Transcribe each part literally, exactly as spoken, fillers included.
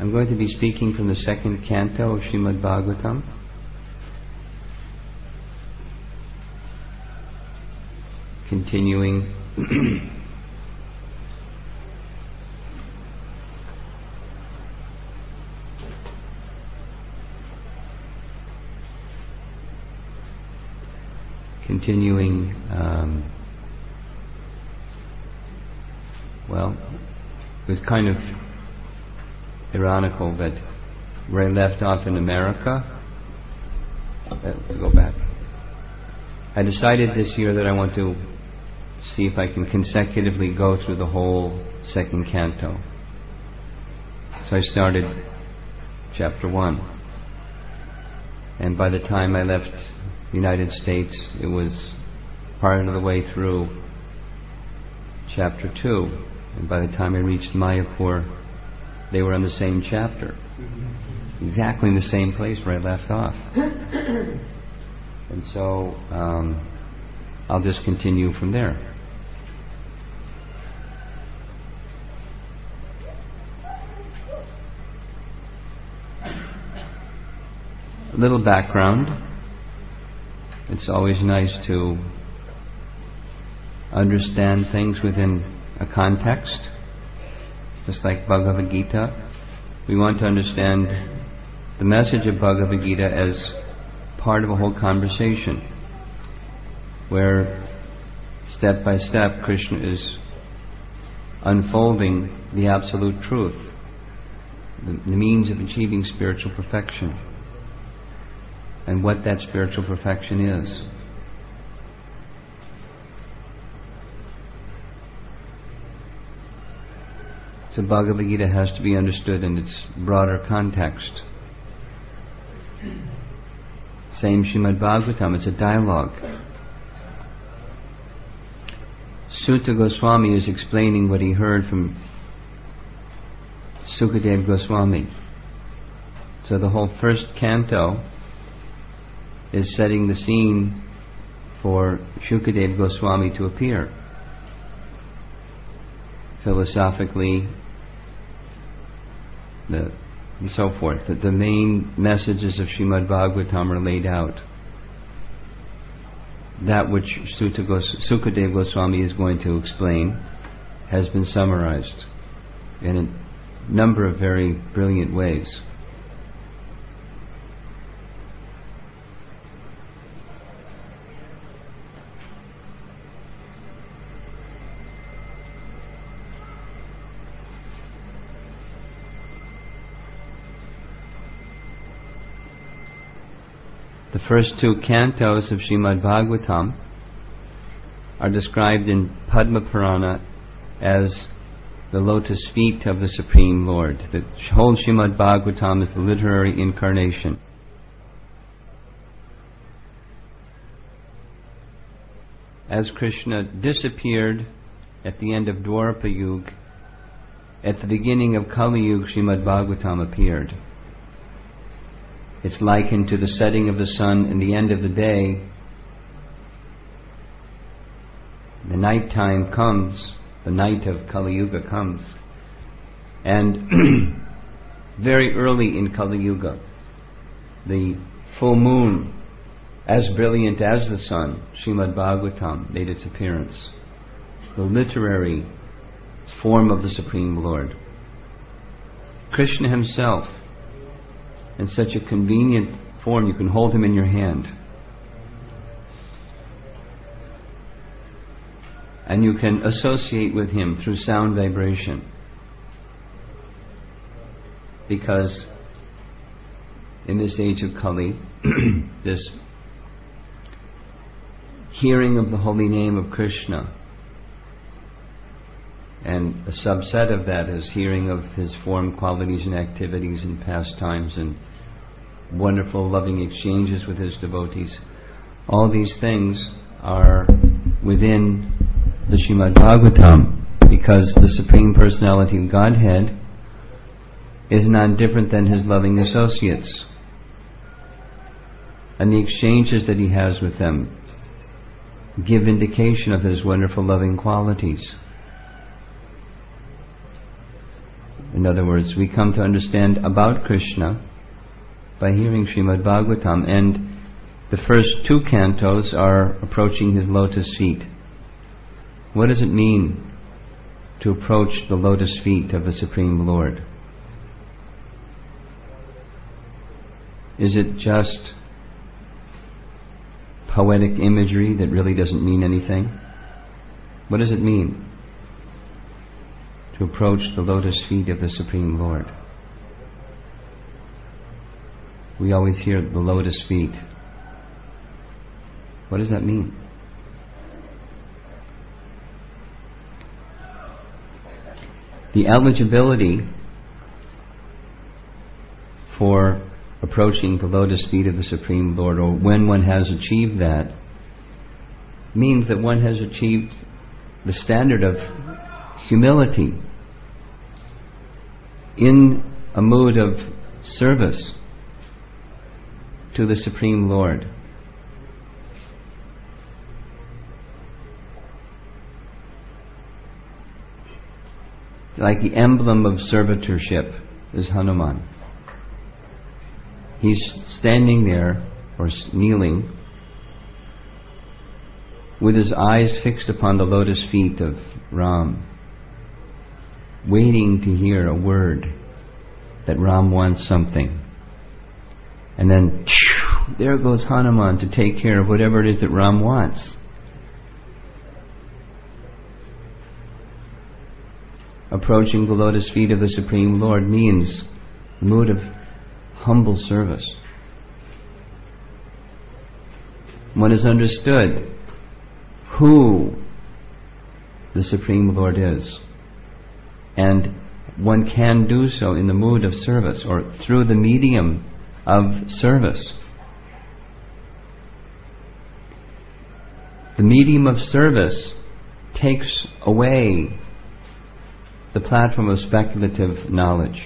I'm going to be speaking from the second canto of Srimad Bhagavatam. Continuing continuing um, well, it was kind of ironical that where I left off in America, uh, go back. I decided this year that I want to see if I can consecutively go through the whole second canto. So I started chapter one. And by the time I left the United States, it was part of the way through chapter two. And by the time I reached Mayapur, they were on the same chapter. Exactly in the same place where I left off. And so um, I'll just continue from there. A little background. It's always nice to understand things within a context. Just like Bhagavad Gita, we want to understand the message of Bhagavad Gita as part of a whole conversation where step by step Krishna is unfolding the absolute truth, the, the means of achieving spiritual perfection, and what that spiritual perfection is. So Bhagavad Gita has to be understood in its broader context. Same Srimad Bhagavatam, it's a dialogue. Sutta Goswami is explaining what he heard from Sukadeva Goswami. So the whole first canto is setting the scene for Sukadeva Goswami to appear. Philosophically, the, and so forth. That the main messages of Srimad Bhagavatam are laid out. That which Sutta Gos- Sukadeva Goswami is going to explain has been summarized in a number of very brilliant ways. The first two cantos of Srimad Bhagavatam are described in Padma Purana as the lotus feet of the Supreme Lord. The whole Srimad Bhagavatam is the literary incarnation. As Krishna disappeared at the end of Dwapara Yuga, at the beginning of Kali Yuga, Srimad Bhagavatam appeared. It's likened to the setting of the sun and the end of the day. The night time comes, the night of Kali Yuga comes. And very early in Kali Yuga, the full moon, as brilliant as the sun, Srimad Bhagavatam, made its appearance. The literary form of the Supreme Lord. Krishna himself, in such a convenient form, you can hold him in your hand. And you can associate with him through sound vibration. Because in this age of Kali, this hearing of the holy name of Krishna, and a subset of that is hearing of his form, qualities and activities and pastimes and wonderful loving exchanges with his devotees. All these things are within the Srimad Bhagavatam, because the Supreme Personality of Godhead is not different than his loving associates. And the exchanges that he has with them give indication of his wonderful loving qualities. In other words, we come to understand about Krishna by hearing Srimad Bhagavatam, and the first two cantos are approaching his lotus feet. What does it mean to approach the lotus feet of the Supreme Lord? Is it just poetic imagery that really doesn't mean anything? What does it mean to approach the lotus feet of the Supreme Lord? We always hear the lotus feet. What does that mean? The eligibility for approaching the lotus feet of the Supreme Lord, or when one has achieved that, means that one has achieved the standard of humility in a mood of service to the Supreme Lord. Like the emblem of servitorship is Hanuman. He's standing there, or kneeling, with his eyes fixed upon the lotus feet of Ram, waiting to hear a word that Ram wants something. And then, there goes Hanuman to take care of whatever it is that Ram wants. Approaching the lotus feet of the Supreme Lord means a mood of humble service. One has understood who the Supreme Lord is, and one can do so in the mood of service, or through the medium of service. The medium of service takes away the platform of speculative knowledge.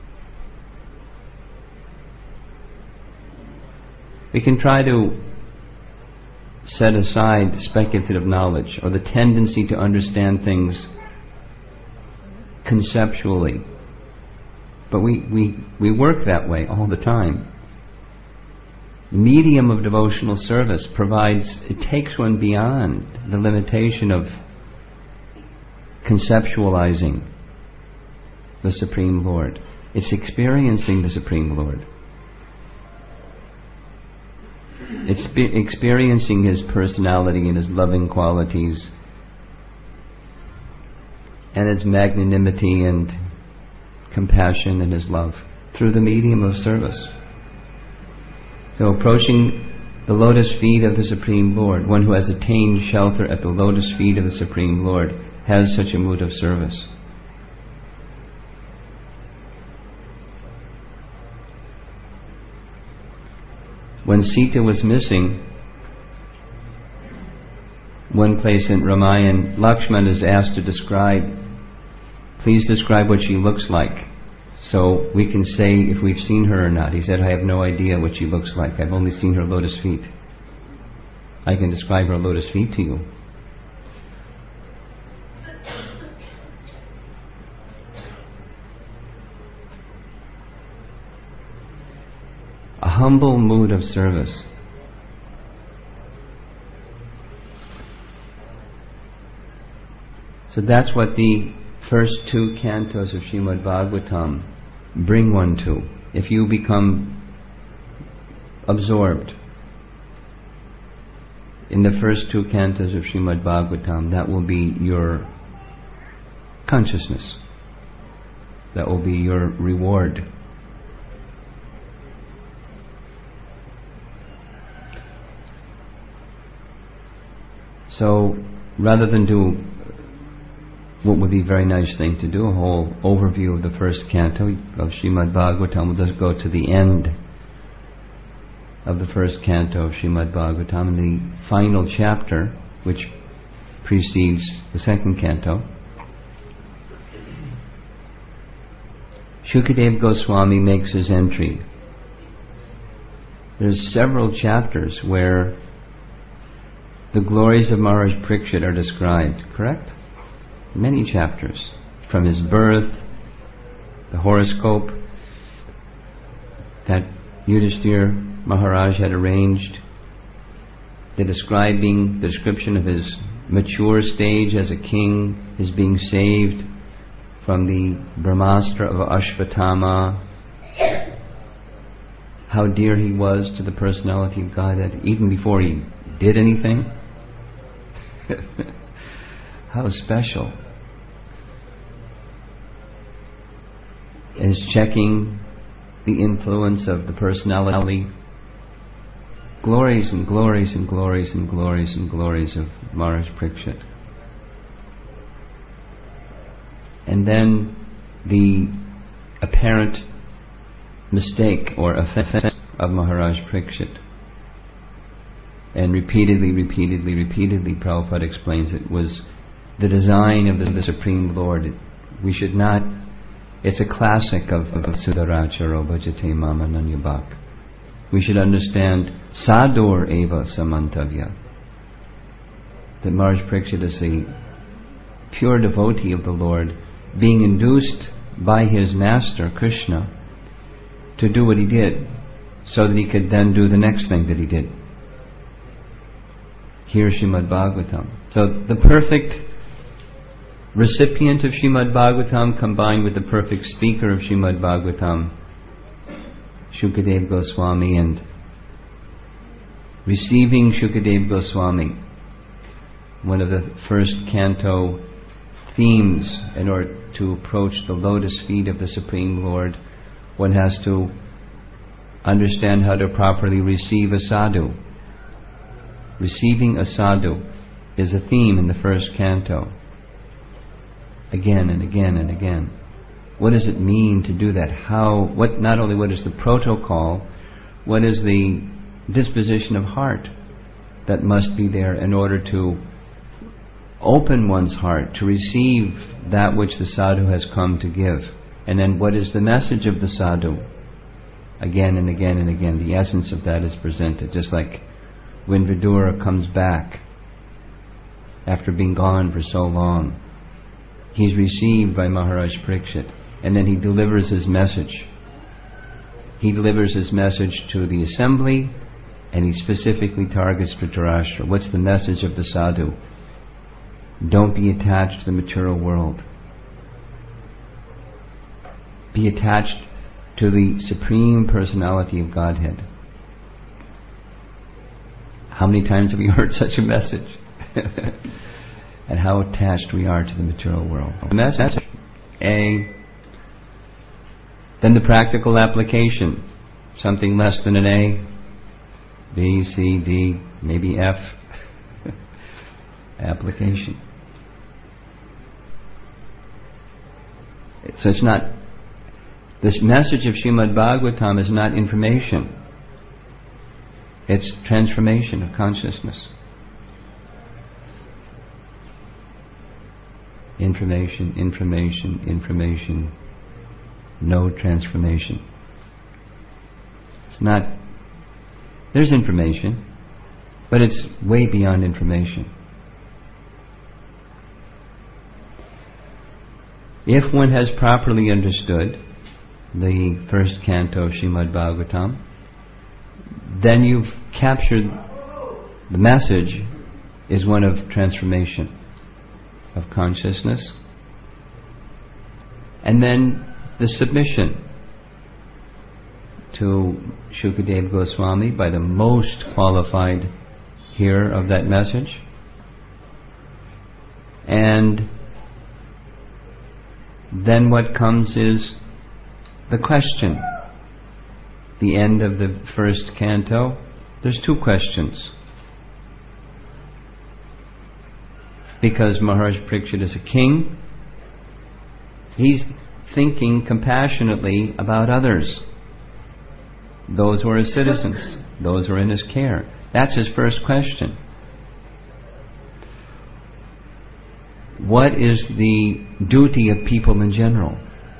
We can try to set aside speculative knowledge, or the tendency to understand things conceptually. But we, we, we work that way all the time. The medium of devotional service provides, it takes one beyond the limitation of conceptualizing the Supreme Lord. It's experiencing the Supreme Lord. It's experiencing His personality and His loving qualities and His magnanimity and compassion and His love through the medium of service. So approaching the lotus feet of the Supreme Lord, one who has attained shelter at the lotus feet of the Supreme Lord, has such a mood of service. When Sita was missing, one place in Ramayana, Lakshmana is asked to describe, please describe what she looks like, so we can say if we've seen her or not. He said, I have no idea what she looks like. I've only seen her lotus feet. I can describe her lotus feet to you. A humble mood of service. So that's what the first two cantos of Srimad Bhagavatam bring one to. If you become absorbed in the first two cantos of Srimad Bhagavatam, that will be your consciousness. That will be your reward. So, rather than do what would be a very nice thing to do, a whole overview of the first canto of Srimad Bhagavatam, we'll just go to the end of the first canto of Srimad Bhagavatam, and the final chapter, which precedes the second canto. Shukadeva Goswami makes his entry. There's several chapters where the glories of Maharaj Parikshit are described, correct? Many chapters, from his birth the horoscope that Yudhishthira Maharaj had arranged, the describing, the description of his mature stage as a king, his being saved from the Brahmastra of Ashvatthama, how dear he was to the personality of Godhead, even before he did anything. How special. Is checking the influence of the personality. Glories and glories and glories and glories and glories of Maharaj Parikshit. And then the apparent mistake or offense of Maharaj Parikshit. And repeatedly, repeatedly, repeatedly, Prabhupada explains it, was the design of the, the Supreme Lord. We should not, it's a classic of, of Sudaracharo Bhajate Mama Nanyabhak. We should understand Sadur Eva Samantavya. That Maharaj Parikshit is the pure devotee of the Lord, being induced by his master, Krishna, to do what he did, so that he could then do the next thing that he did. Hear Srimad Bhagavatam. So the perfect recipient of Srimad Bhagavatam combined with the perfect speaker of Srimad Bhagavatam, Shukadev Goswami, and receiving Shukadev Goswami, one of the first canto themes, in order to approach the lotus feet of the Supreme Lord, one has to understand how to properly receive a sadhu. Receiving a sadhu is a theme in the first canto. Again and again and again. What does it mean to do that? How, what, not only what is the protocol, what is the disposition of heart that must be there in order to open one's heart to receive that which the sadhu has come to give. And then what is the message of the sadhu? Again and again and again, the essence of that is presented. Just like when Vidura comes back after being gone for so long, he's received by Maharaj Parikshit, and then he delivers his message. He delivers his message to the assembly, and he specifically targets Dhritarashtra. What's the message of the sadhu? Don't be attached to the material world. Be attached to the Supreme Personality of Godhead. How many times have we heard such a message? And how attached we are to the material world. The message, A. Then the practical application. Something less than an A. B, C, D, maybe F. Application. So it's not, this message of Srimad Bhagavatam is not information. It's transformation of consciousness. Information, information, information, no transformation. It's not, there's information, but it's way beyond information. If one has properly understood the first canto of Srimad Bhagavatam, then you've captured the message is one of transformation of consciousness, and then the submission to Shukadev Goswami by the most qualified hearer of that message, and then what comes is the question. The end of the first canto, there's two questions. Because Maharaj Parikshit is a king, he's thinking compassionately about others, those who are his citizens, those who are in his care. That's his first question. What is the duty of people in general?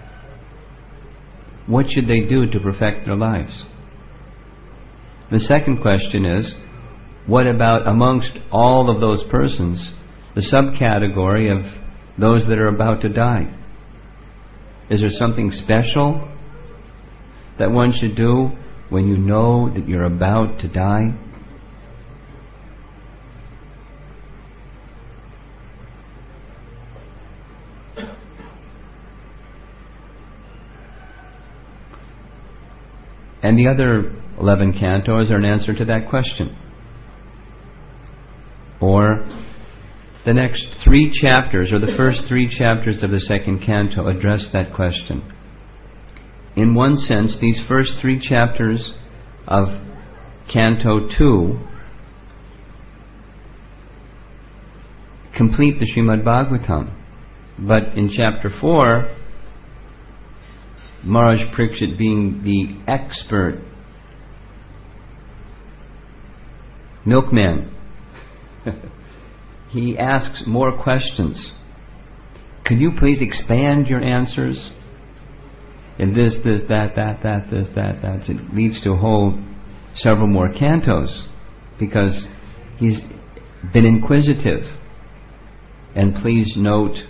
What should they do to perfect their lives? The second question is, what about amongst all of those persons, the subcategory of those that are about to die? Is there something special that one should do when you know that you're about to die? And the other eleven cantos are an answer to that question. Or the next three chapters, or the first three chapters of the second canto, address that question. In one sense, these first three chapters of Canto two complete the Srimad Bhagavatam. But in Chapter four, Maharaj Parikshit, being the expert milkman, he asks more questions. Can you please expand your answers? And this, this, that, that, that, this, that, that. It leads to a whole several more cantos because he's been inquisitive. And please note,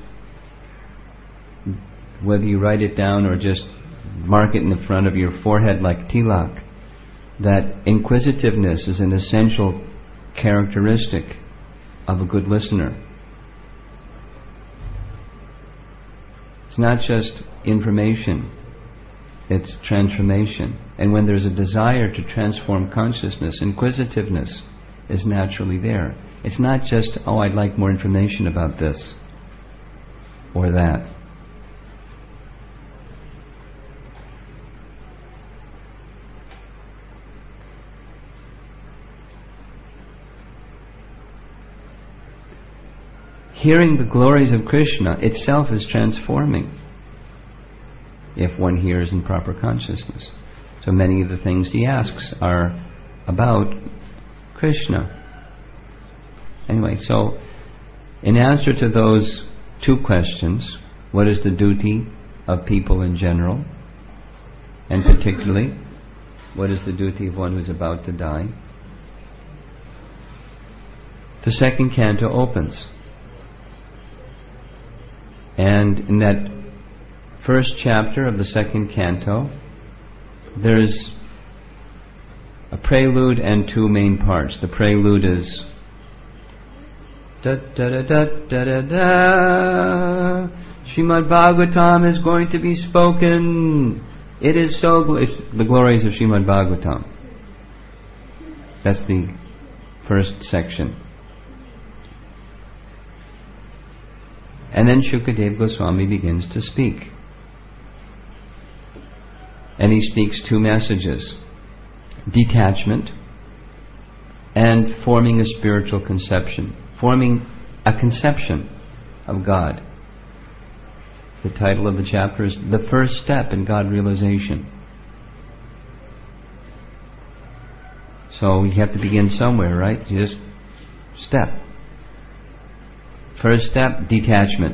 whether you write it down or just mark it in the front of your forehead like tilak, that inquisitiveness is an essential characteristic of a good listener. It's not just information, it's transformation. And when there's a desire to transform consciousness, inquisitiveness is naturally there. It's not just, oh, I'd like more information about this or that. Hearing the glories of Krishna itself is transforming if one hears in proper consciousness. So many of the things he asks are about Krishna. Anyway, so in answer to those two questions, what is the duty of people in general, and particularly, what is the duty of one who's about to die? The second canto opens. And in that first chapter of the second canto, there's a prelude and two main parts. The prelude is da da da da da da da. Srimad Bhagavatam is going to be spoken. It is so gl- it's the glories of Srimad Bhagavatam. That's the first section. And then Shukadeva Goswami begins to speak. And he speaks two messages: detachment and forming a spiritual conception. Forming a conception of God. The title of the chapter is The First Step in God Realization. So you have to begin somewhere, right? You just step. First step, detachment.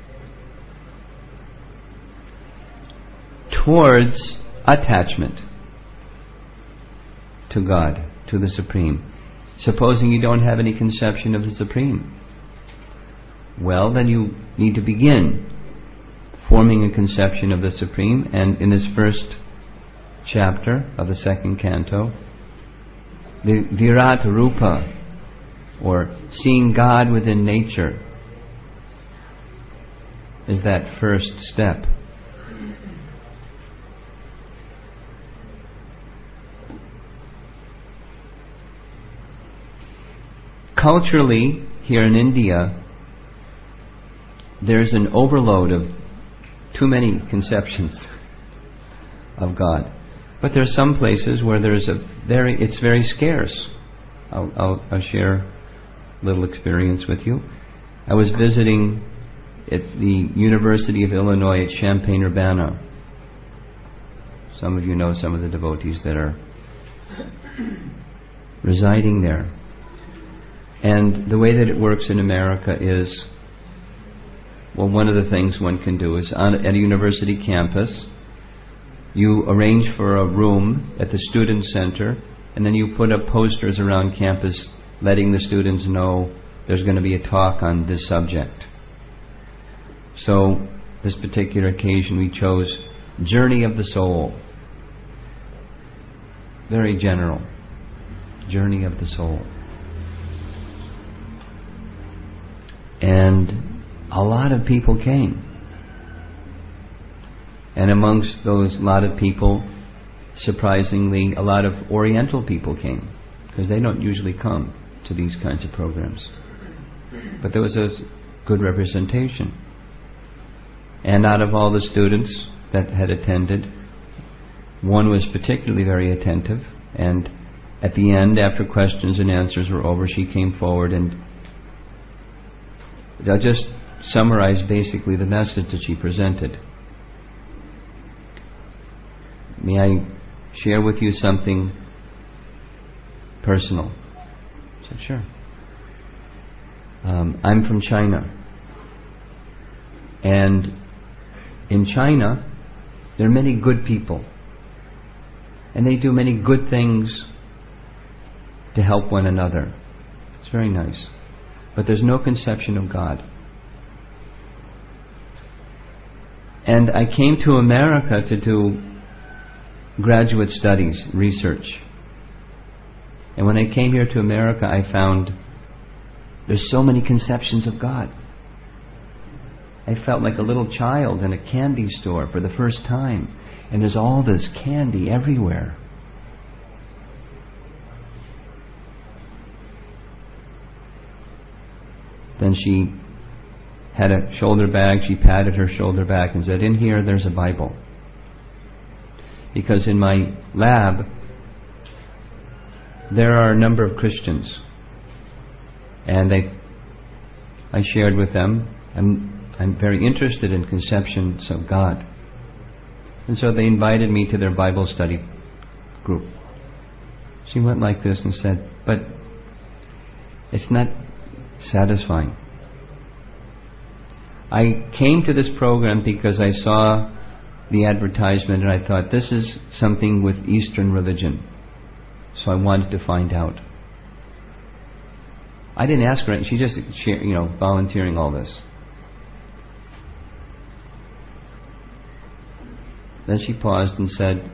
Towards attachment to God, to the Supreme. Supposing you don't have any conception of the Supreme, well, then you need to begin forming a conception of the Supreme. And in this first chapter of the second canto, the Virat Rupa, or seeing God within nature, is that first step. Culturally, here in India, there's an overload of too many conceptions of God. But there are some places where there's a very, it's very scarce. I'll, I'll, I'll share a little experience with you. I was visiting at the University of Illinois at Champaign-Urbana. Some of you know some of the devotees that are residing there. And the way that it works in America is, well, one of the things one can do is on, at a university campus, you arrange for a room at the student center, and then you put up posters around campus letting the students know there's going to be a talk on this subject. So this particular occasion we chose Journey of the Soul. Very general. Journey of the Soul. And a lot of people came. And amongst those lot of people, surprisingly, a lot of Oriental people came, because they don't usually come to these kinds of programs. But there was a good representation. And out of all the students that had attended, one was particularly very attentive, and at the end, after questions and answers were over, she came forward, and I'll just summarize basically the message that she presented. May I share with you something personal? I said, sure. Um, I'm from China. And in China, there are many good people. And they do many good things to help one another. It's very nice. But there's no conception of God. And I came to America to do graduate studies, research. And when I came here to America, I found there's so many conceptions of God. I felt like a little child in a candy store for the first time, and there's all this candy everywhere. Then she had a shoulder bag, she patted her shoulder back and said, in here there's a Bible. Because in my lab, there are a number of Christians. And they, I shared with them, I'm, I'm very interested in conceptions of God. And so they invited me to their Bible study group. She went like this and said, but it's not satisfying. I came to this program because I saw the advertisement and I thought, this is something with Eastern religion. So I wanted to find out. I didn't ask her, she just, you know, volunteering all this. Then she paused and said,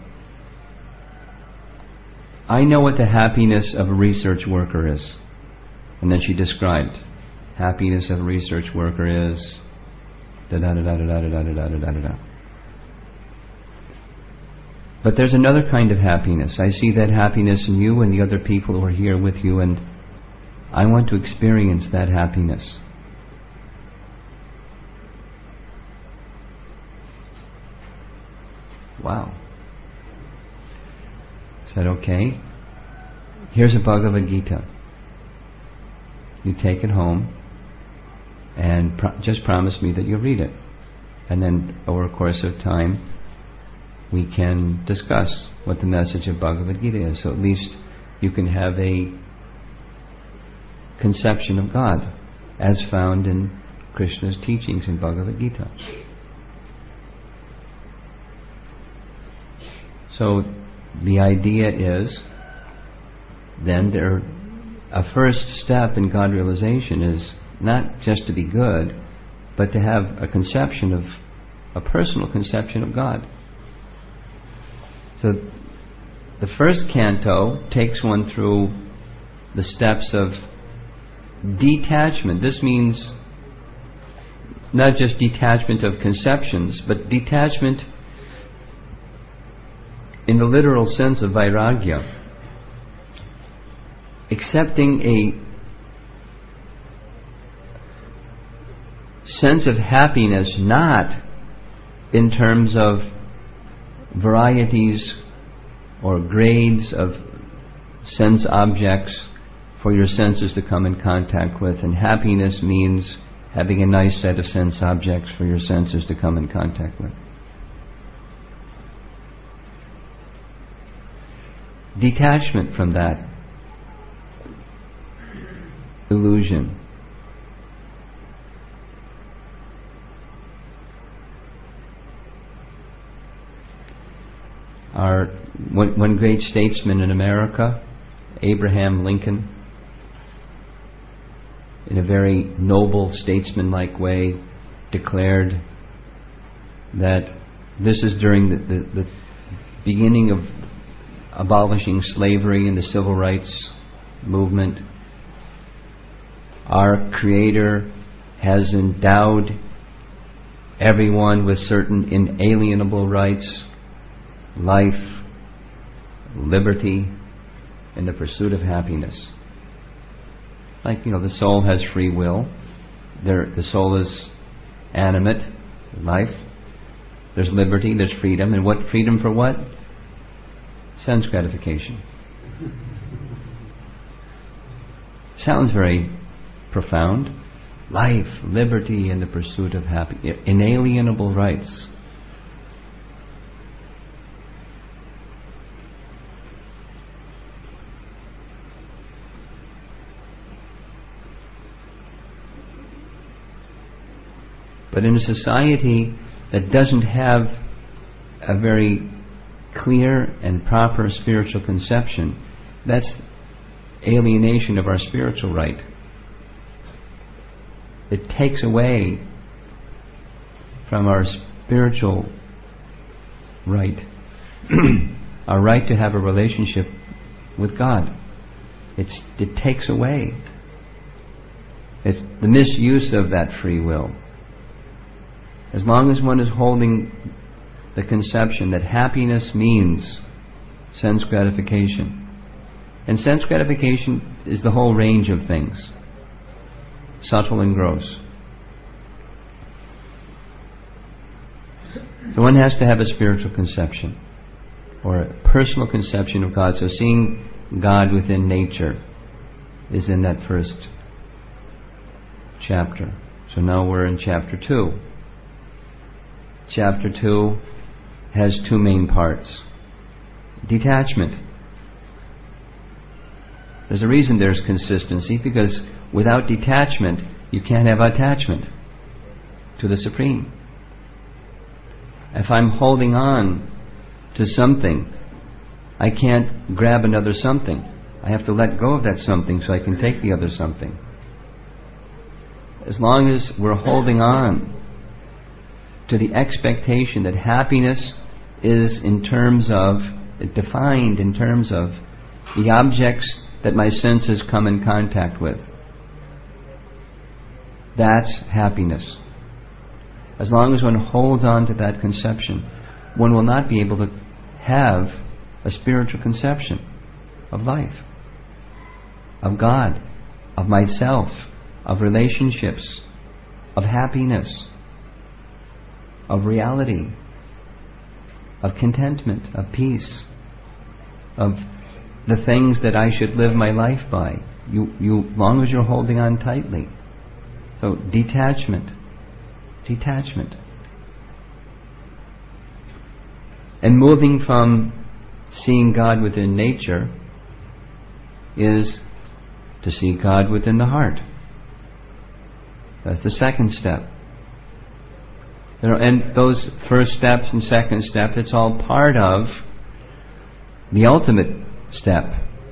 I know what the happiness of a research worker is. And then she described, happiness of a research worker is da da da da da da da da da da da da. But there's another kind of happiness. I see that happiness in you and the other people who are here with you, and I want to experience that happiness. Wow. I said, okay, here's a Bhagavad Gita. You take it home and pro- just promise me that you'll read it. And then over a course of time, we can discuss what the message of Bhagavad Gita is. So at least you can have a conception of God as found in Krishna's teachings in Bhagavad Gita. So the idea is then there, a first step in God realization is not just to be good, but to have a conception of, a personal conception of God. So the first canto takes one through the steps of detachment. This means not just detachment of conceptions, but detachment in the literal sense of vairagya. Accepting a sense of happiness not in terms of varieties or grades of sense objects for your senses to come in contact with. And happiness means having a nice set of sense objects for your senses to come in contact with. Detachment from that illusion. Our one, one great statesman in America, Abraham Lincoln, in a very noble statesman-like way, declared that this is during the, the, the beginning of abolishing slavery and the civil rights movement. Our Creator has endowed everyone with certain inalienable rights: life, liberty, and the pursuit of happiness. Like, you know, the soul has free will. There, the soul is animate, life. There's liberty, there's freedom. And what freedom for what? Sense gratification. Sounds very profound. Life, liberty, and the pursuit of happiness. Inalienable rights. But in a society that doesn't have a very clear and proper spiritual conception, that's alienation of our spiritual right. It takes away from our spiritual right, our right to have a relationship with God. It's, it takes away. It's the misuse of that free will. As long as one is holding the conception that happiness means sense gratification, and sense gratification is the whole range of things, subtle and gross. So one has to have a spiritual conception, or a personal conception of God. So seeing God within nature is in that first chapter. So now we're in chapter two. Chapter two has two main parts. Detachment. There's a reason there's consistency, because without detachment you can't have attachment to the Supreme. If I'm holding on to something, I can't grab another something. I have to let go of that something so I can take the other something. As long as we're holding on to the expectation that happiness is in terms of, defined in terms of the objects that my senses come in contact with, that's happiness. As long as one holds on to that conception, one will not be able to have a spiritual conception of life, of God, of myself, of relationships, of happiness, of reality, of contentment, of peace, of the things that I should live my life by. You, you, as long as you're holding on tightly. So detachment, detachment, and moving from seeing God within nature is to see God within the heart. That's the second step. And those first steps and second steps, it's all part of the ultimate step.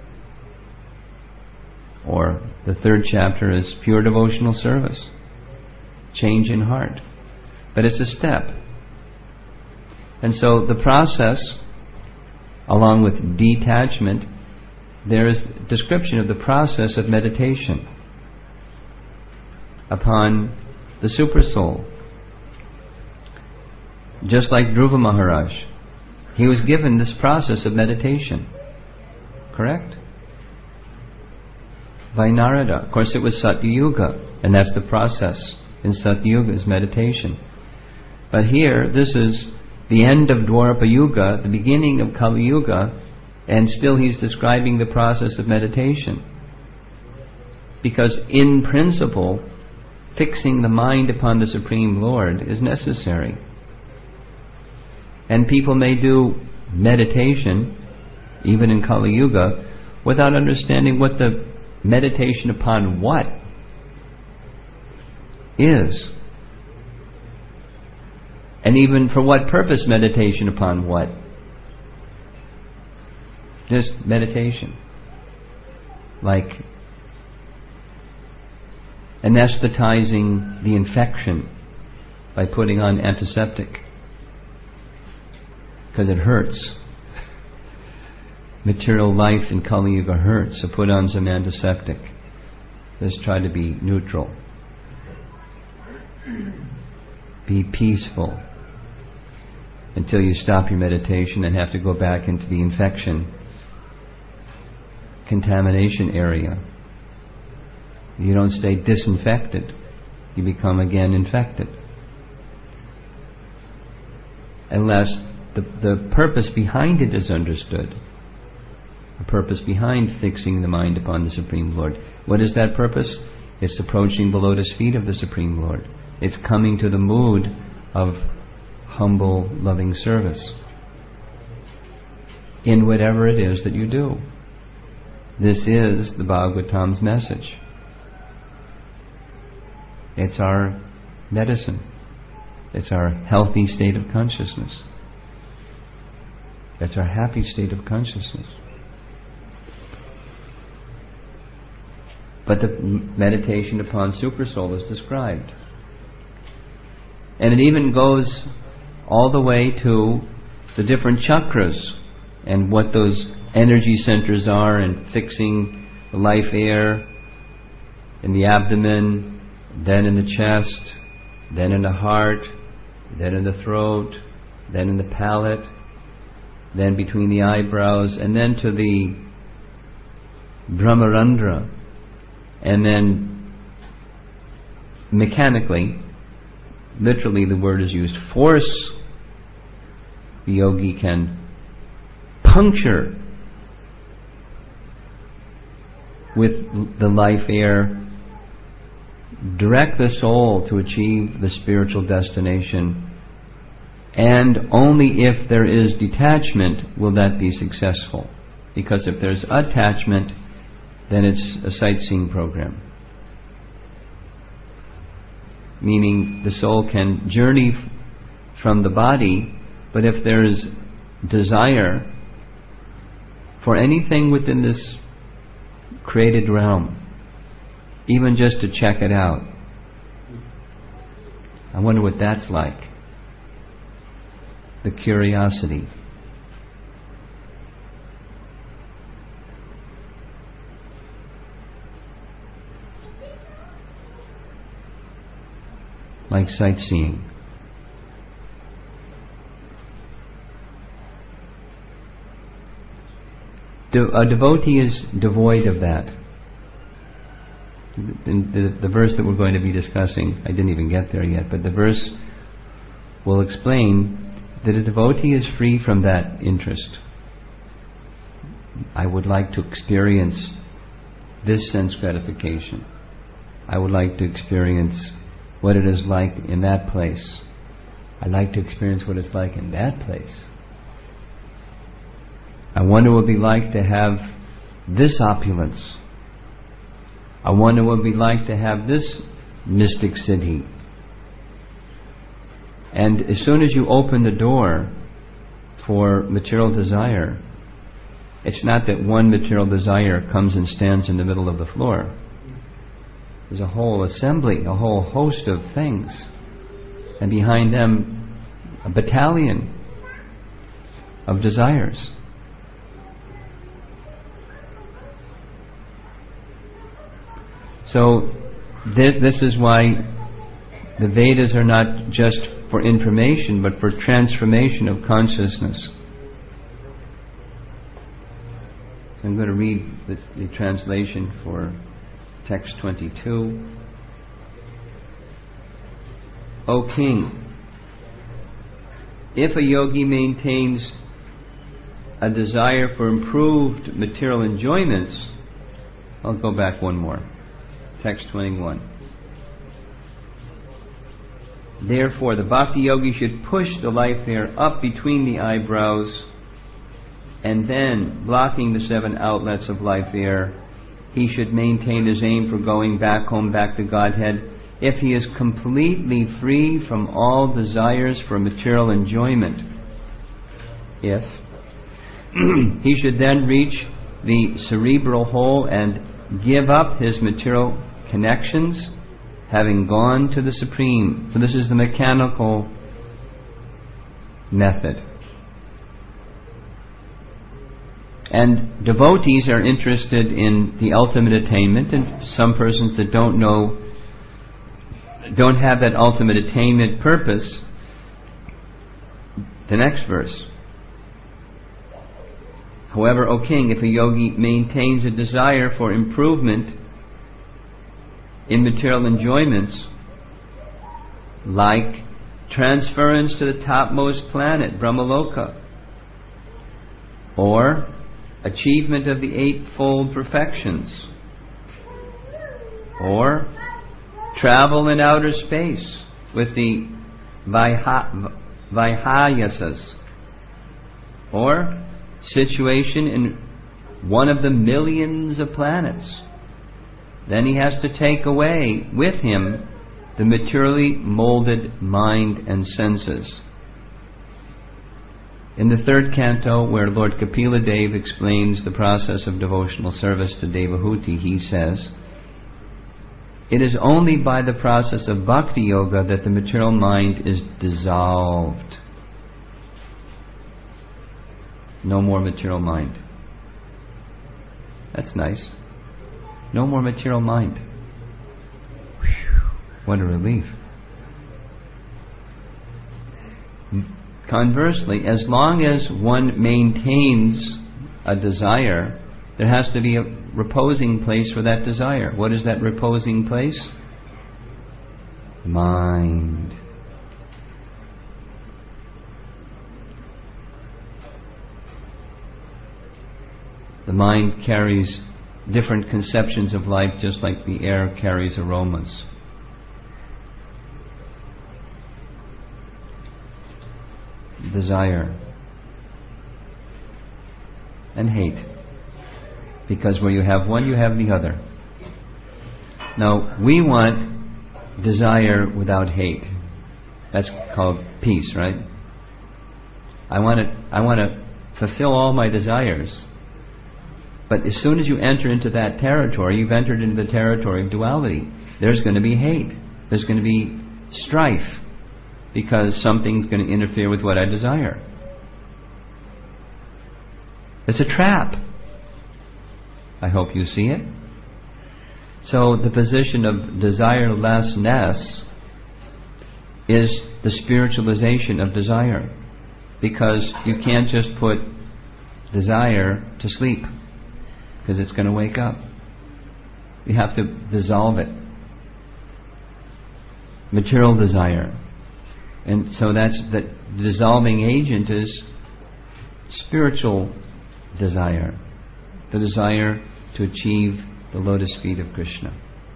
Or the third chapter is pure devotional service, change in heart. But it's a step. And so the process, along with detachment, there is description of the process of meditation upon the Supersoul. Just like Dhruva Maharaj, he was given this process of meditation. Correct? By Narada. Of course, it was Satya Yuga, and that's the process in Satya Yuga, is meditation. But here, this is the end of Dwapara Yuga, the beginning of Kali Yuga, and still he's describing the process of meditation. Because in principle, fixing the mind upon the Supreme Lord is necessary. And people may do meditation, even in Kali Yuga, without understanding what the meditation upon what is. And even for what purpose meditation upon what. Just meditation. Like anesthetizing the infection by putting on antiseptic. because it hurts. Material life in Kali Yuga hurts, so put on some antiseptic. Just try to be neutral. Be peaceful until you stop your meditation and have to go back into the infection, contamination area. You don't stay disinfected, you become again infected. Unless the, the purpose behind it is understood. The purpose behind fixing the mind upon the Supreme Lord. What is that purpose? It's approaching the lotus feet of the Supreme Lord. It's coming to the mood of humble, loving service in whatever it is that you do. This is the Bhagavatam's message. It's our medicine. It's our healthy state of consciousness. It's our happy state of consciousness. But the meditation upon Supersoul is described. And it even goes all the way to the different chakras and what those energy centers are, and fixing the life air in the abdomen, then in the chest, then in the heart, then in the throat, then in the palate, then between the eyebrows, and then to the Brahmarandra. And then mechanically, literally the word is used, force, the yogi can puncture with the life air, direct the soul to achieve the spiritual destination, and only if there is detachment will that be successful. Because if there's attachment, then it's a sightseeing program. Meaning the soul can journey f- from the body, but if there is desire for anything within this created realm, even just to check it out, I wonder what that's like. The curiosity. Like sightseeing. De- a devotee is devoid of that. The, the, the verse that we're going to be discussing, I didn't even get there yet, but the verse will explain that a devotee is free from that interest. I would like to experience this sense gratification. I would like to experience what it is like in that place. I'd like to experience what it's like in that place. I wonder what it would be like to have this opulence. I wonder what it would be like to have this mystic city. And as soon as you open the door for material desire, it's not that one material desire comes and stands in the middle of the floor. There's a whole assembly, a whole host of things. And behind them, a battalion of desires. So, th- this is why the Vedas are not just for information, but for transformation of consciousness. I'm going to read the, the translation for text twenty-two. O King, if a yogi maintains a desire for improved material enjoyments, I'll go back one more. Text twenty-one. Therefore, the bhakti yogi should push the life air up between the eyebrows, and then, blocking the seven outlets of life air, he should maintain his aim for going back home, back to Godhead. If he is completely free from all desires for material enjoyment, if he should then reach the cerebral hole and give up his material connections, having gone to the Supreme. So this is the mechanical method. And devotees are interested in the ultimate attainment, and some persons that don't know, don't have that ultimate attainment purpose. The next verse. However, O king, if a yogi maintains a desire for improvement in material enjoyments, like transference to the topmost planet, Brahmaloka, or achievement of the eightfold perfections, or travel in outer space with the Vaiha, Vaihayasas, or situation in one of the millions of planets, then he has to take away with him the materially molded mind and senses. In the third canto, where Lord Kapila Dev explains the process of devotional service to Devahuti, he says, it is only by the process of bhakti yoga that the material mind is dissolved. No more material mind. That's nice. No more material mind. Whew, what a relief. Conversely, as long as one maintains a desire, there has to be a reposing place for that desire. What is that reposing place? Mind. The mind carries different conceptions of life, just like the air carries aromas. Desire and hate, because where you have one, you have the other. Now, we want desire without hate. That's called peace, right? I want to, I want to fulfill all my desires. But as soon as you enter into that territory, you've entered into the territory of duality. There's going to be hate. There's going to be strife, because something's going to interfere with what I desire. It's a trap. I hope you see it. So the position of desirelessness is the spiritualization of desire, because you can't just put desire to sleep, because it's going to wake up. You have to dissolve it. Material desire. And so that's the dissolving agent is spiritual desire. The desire to achieve the lotus feet of Krishna.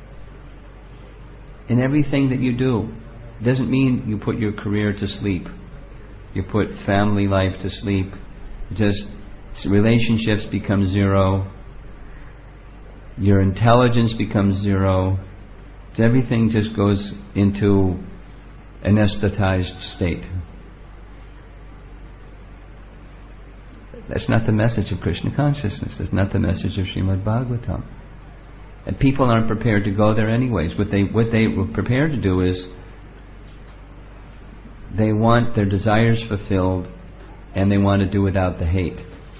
In everything that you do, doesn't mean you put your career to sleep. You put family life to sleep. Just relationships become zero. Your intelligence becomes zero. Everything just goes into anesthetized state. That's not the message of Krishna consciousness. That's not the message of Srimad Bhagavatam. And people aren't prepared to go there anyways. What they what they were prepared to do is they want their desires fulfilled, and they want to do without the hate.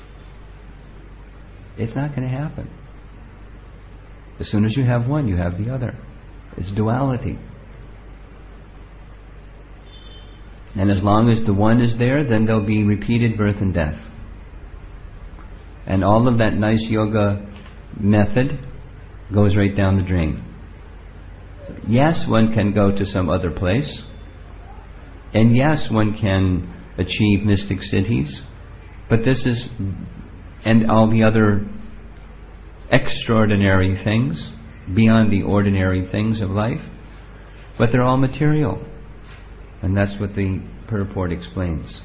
It's not going to happen. As soon as you have one, you have the other. It's duality. And as long as the one is there, then there'll be repeated birth and death. And all of that nice yoga method goes right down the drain. Yes, one can go to some other place. And yes, one can achieve mystic cities. But this is, and all the other extraordinary things, beyond the ordinary things of life. But they're all material. And that's what the purport explains.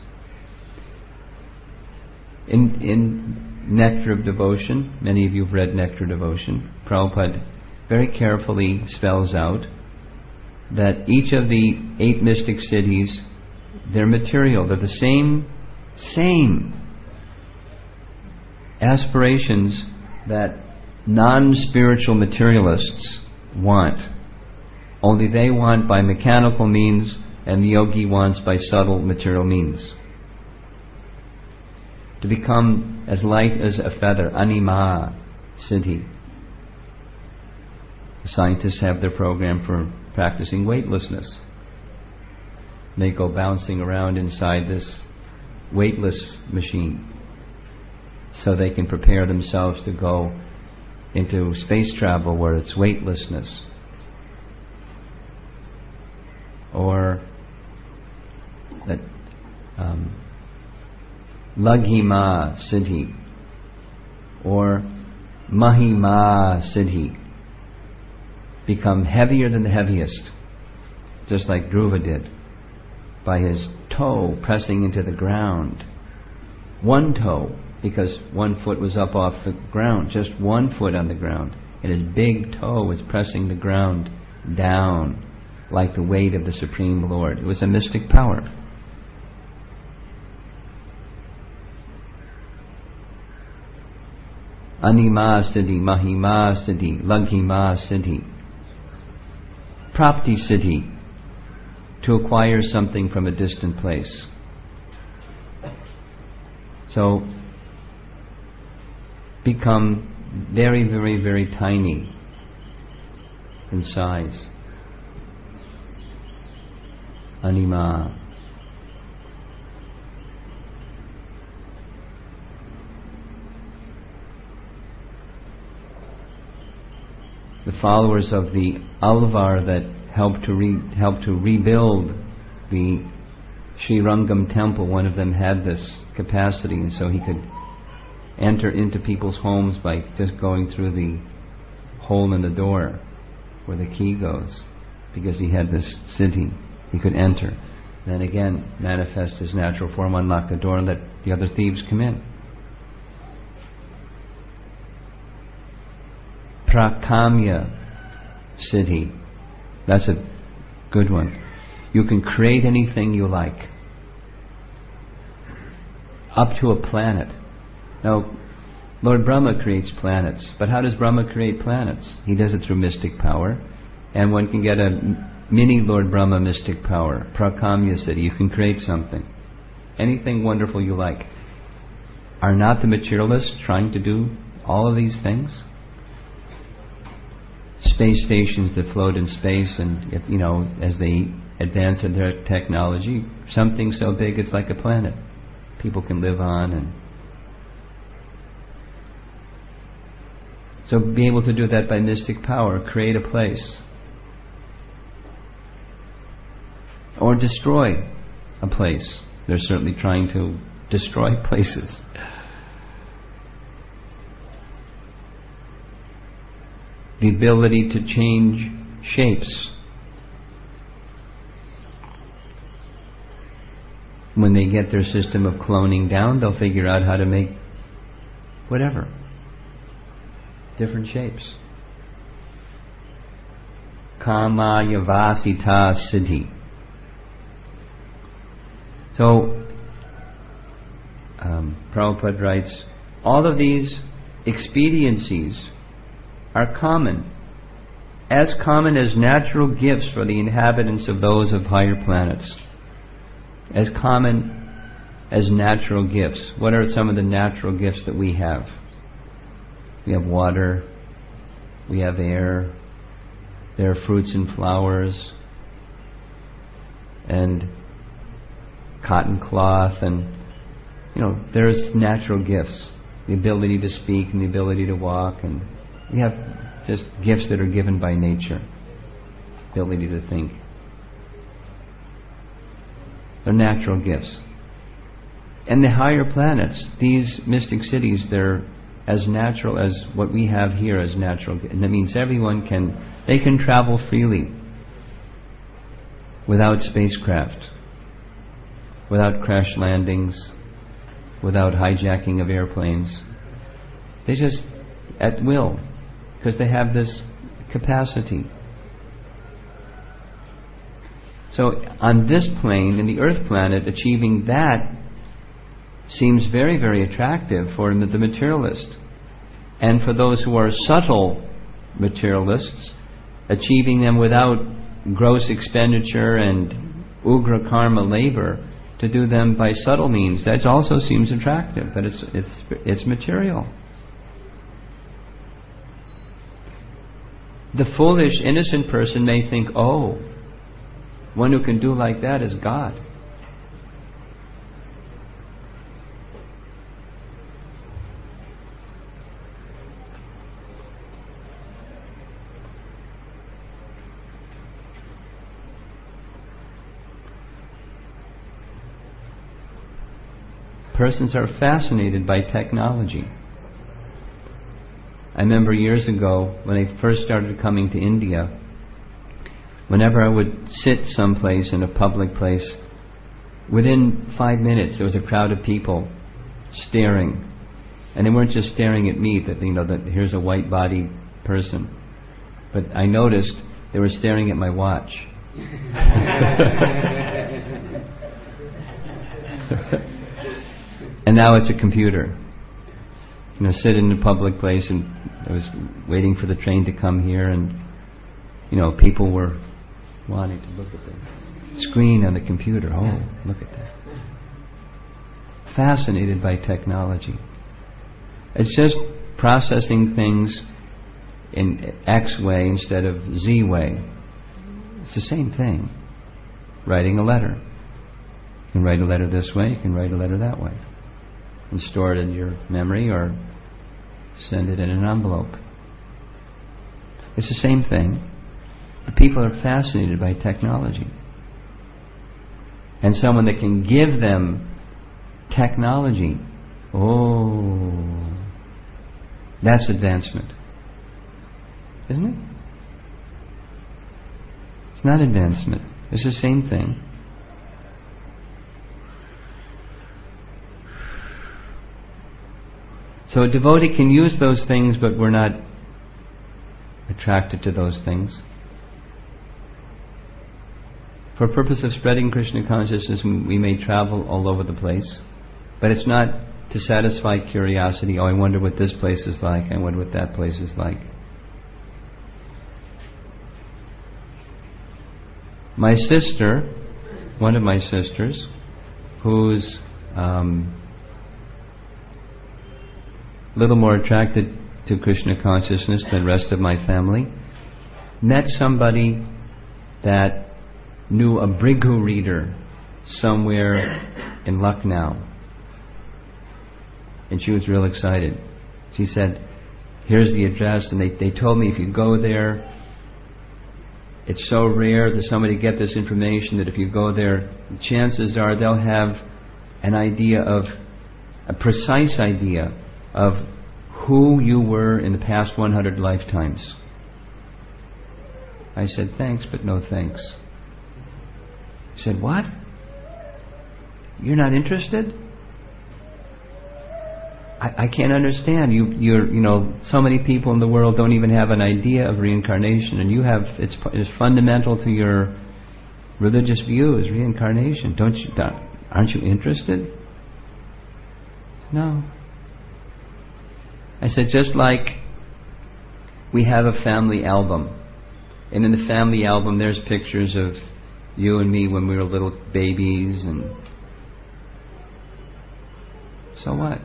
In in Nectar of Devotion, many of you have read Nectar of Devotion, Prabhupada very carefully spells out that each of the eight mystic cities, they're material. They're the same, same aspirations that non-spiritual materialists want. Only they want by mechanical means, and the yogi wants by subtle material means. to become as light as a feather, anima siddhi. Scientists have their program for practicing weightlessness. They go bouncing around inside this weightless machine so they can prepare themselves to go into space travel where it's weightlessness. Or that um, Laghima Siddhi or Mahima Siddhi, become heavier than the heaviest, just like Dhruva did, by his toe pressing into the ground. One toe, because one foot was up off the ground, just one foot on the ground, and his big toe was pressing the ground down like the weight of the Supreme Lord. It was a mystic power. Anima Siddhi, Mahima Siddhi, Laghima Siddhi. Prapti Siddhi, to acquire something from a distant place. So, become very, very, very tiny in size. Anima. The followers of the Alvar that helped to re, helped to rebuild the Srirangam temple, one of them had this capacity, and so he could enter into people's homes by just going through the hole in the door where the key goes, because he had this siddhi. He could enter, then again manifest his natural form, unlock the door, and let the other thieves come in. Prakamya Siddhi, that's a good one. You can create anything you like, up to a planet. Now, Lord Brahma creates planets, but how does Brahma create planets? He does it through mystic power, and one can get a mini Lord Brahma mystic power, Prakamya Siddhi. You can create something, anything wonderful you like. Are not the materialists trying to do all of these things? Space stations that float in space, and if, you know, as they advance in their technology, something so big it's like a planet people can live on, and so be able to do that by mystic power, create a place, or destroy a place. They're certainly trying to destroy places. The ability to change shapes. When they get their system of cloning down, they'll figure out how to make whatever, different shapes. Kamaya Vasita Siddhi. So, um, Prabhupada writes, all of these expediencies are common, as common as natural gifts for the inhabitants of those of higher planets. As common as natural gifts. What are some of the natural gifts that we have? We have water, we have air, there are fruits and flowers, and cotton cloth, and you know, there's natural gifts. The ability to speak and the ability to walk, and we have just gifts that are given by nature. Ability to think. They're natural gifts. And the higher planets, these mystic cities, they're as natural as what we have here as natural. And that means everyone can, they can travel freely without spacecraft, without crash landings, without hijacking of airplanes. They just, at will, because they have this capacity. So on this plane, in the Earth planet, achieving that seems very, very attractive for the materialist. And for those who are subtle materialists, achieving them without gross expenditure and ugra karma labor to do them by subtle means. That also seems attractive, but it's it's it's material. The foolish, innocent person may think, oh, one who can do like that is God. Persons are fascinated by technology. I remember years ago when I first started coming to India, whenever I would sit someplace in a public place, within five minutes there was a crowd of people staring. And they weren't just staring at me, that you know, that here's a white-bodied person. But I noticed they were staring at my watch. And now it's a computer. You know, sit in a public place, and I was waiting for the train to come here, and you know, people were wanting to look at the screen on the computer. Oh, look at that. Fascinated by technology. It's just processing things in X way instead of Z way. It's the same thing. Writing a letter. You can write a letter this way, you can write a letter that way. And store it in your memory or send it in an envelope. It's the same thing. The people are fascinated by technology. And someone that can give them technology, oh, that's advancement. Isn't it? It's not advancement. It's the same thing. So a devotee can use those things, but we're not attracted to those things. For purpose of spreading Krishna consciousness, we may travel all over the place, but it's not to satisfy curiosity. Oh, I wonder what this place is like. I wonder what that place is like. My sister, one of my sisters, who's um, a little more attracted to Krishna consciousness than the rest of my family, met somebody that knew a Brighu reader somewhere in Lucknow. And she was real excited. She said, here's the address, and they, they told me if you go there, it's so rare that somebody get this information that if you go there, chances are they'll have an idea of, a precise idea of who you were in the past one hundred lifetimes. I said, thanks, but no thanks. She said, what? You're not interested? I, I can't understand. You, you're, you know, so many people in the world don't even have an idea of reincarnation, and you have. It's, it's fundamental to your religious views. Reincarnation. Don't you? Aren't you interested? No. I said, just like we have a family album, and in the family album there's pictures of you and me when we were little babies, and so what?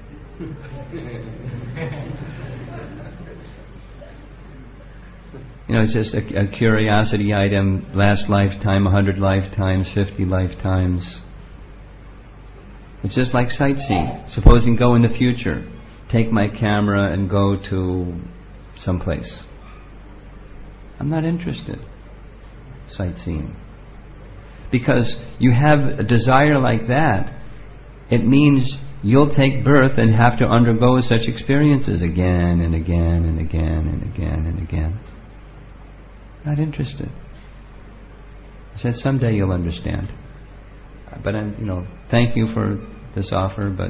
You know, it's just a, a curiosity item. Last lifetime, a hundred lifetimes, fifty lifetimes. It's just like sightseeing. Supposing go in the future, take my camera and go to someplace. I'm not interested. Sightseeing. Because you have a desire like that, it means you'll take birth and have to undergo such experiences again and again and again and again and again. Not interested. I said, someday you'll understand. But I'm, you know, thank you for this offer, but...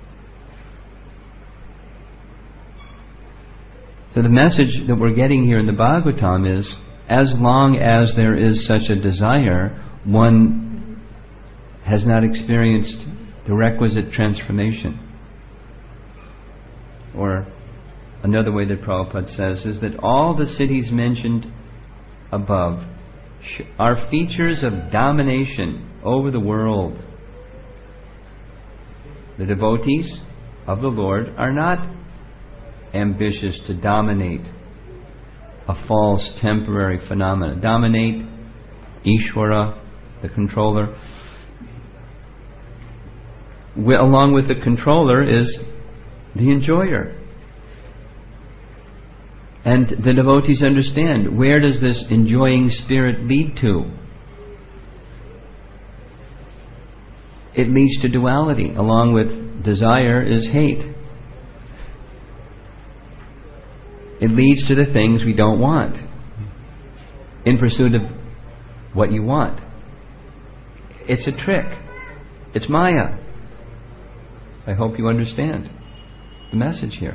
So the message that we're getting here in the Bhagavatam is, as long as there is such a desire, one has not experienced the requisite transformation. Or another way that Prabhupada says is that all the cities mentioned above are features of domination over the world The devotees of the Lord are not ambitious to dominate a false temporary phenomenon. Dominate Ishvara, the controller. We, along with the controller is the enjoyer. And the devotees understand, where does this enjoying spirit lead to? It leads to duality. Along with desire is hate. It leads to the things we don't want, in pursuit of what you want. It's a trick. It's Maya. I hope you understand the message here.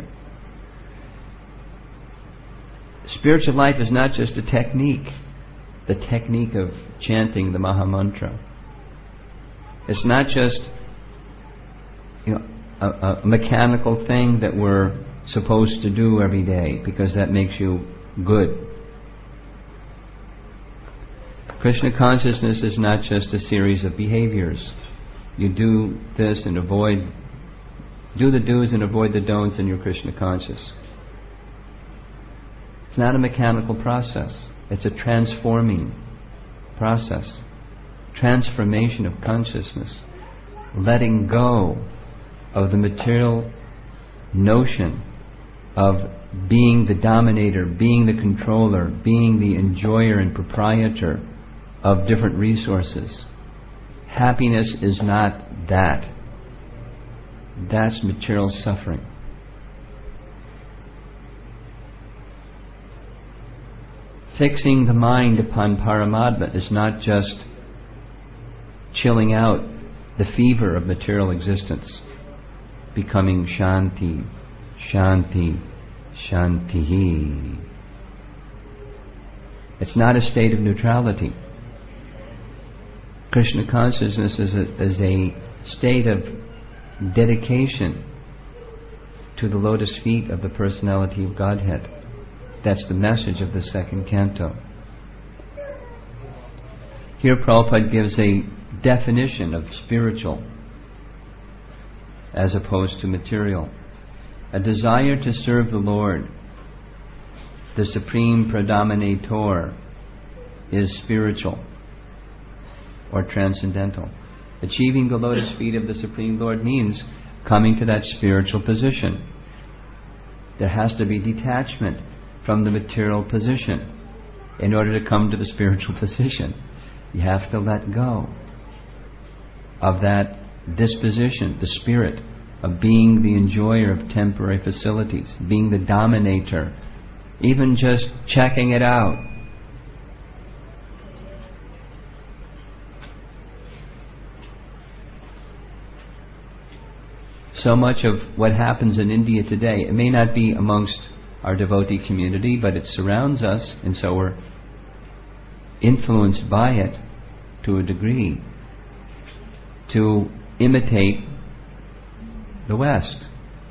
Spiritual life is not just a technique, the technique of chanting the Mahamantra. It's not just, you know, a, a mechanical thing that we're supposed to do every day because that makes you good. Krishna consciousness is not just a series of behaviors. You do this and avoid, do the do's and avoid the don'ts, and you're Krishna conscious. It's not a mechanical process. It's a transforming process. Transformation of consciousness. Letting go of the material notion of being the dominator, being the controller, being the enjoyer and proprietor of different resources. Happiness is not that. That's material suffering. Fixing the mind upon Paramatma is not just chilling out the fever of material existence, becoming Shanti, Shanti, Shantihi. It's not a state of neutrality. Krishna consciousness is a, is a state of dedication to the lotus feet of the personality of Godhead. That's the message of the second canto. Here Prabhupada gives a definition of spiritual as opposed to material. A desire to serve the Lord, the supreme predominator, is spiritual or transcendental. Achieving the lotus feet of the Supreme Lord means coming to that spiritual position. There has to be detachment from the material position in order to come to the spiritual position. You have to let go of that disposition, the spirit of being the enjoyer of temporary facilities, being the dominator, even just checking it out. So much of what happens in India today, it may not be amongst our devotee community, but it surrounds us, and so we're influenced by it to a degree to imitate the West.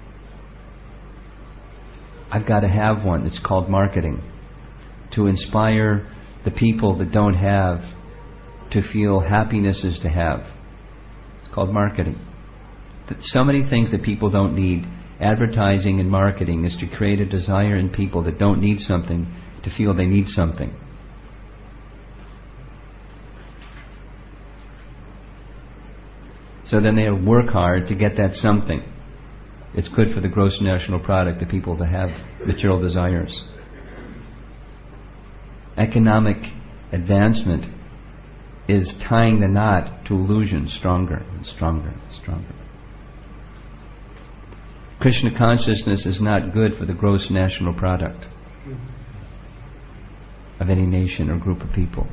I've got to have one. It's called marketing. To inspire the people that don't have to feel happiness is to have. It's called marketing. So many things that people don't need. Advertising and marketing is to create a desire in people that don't need something to feel they need something. So then they'll work hard to get that something. It's good for the gross national product, the people to have material desires. Economic advancement is tying the knot to illusion stronger and stronger and stronger. Krishna consciousness is not good for the gross national product of any nation or group of people.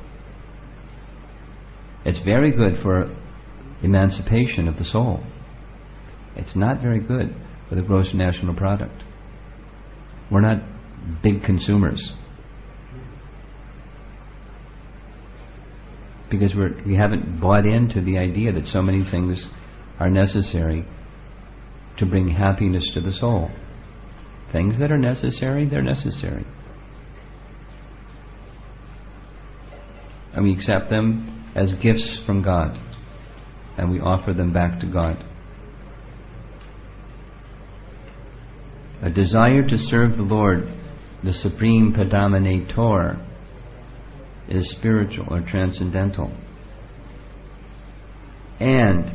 It's very good for emancipation of the soul. It's not very good for the gross national product. We're not big consumers because we're, we haven't bought into the idea that so many things are necessary to bring happiness to the soul. Things that are necessary, they're necessary. And we accept them as gifts from God, and we offer them back to God. A desire to serve the Lord, the Supreme Predominator, is spiritual or transcendental. And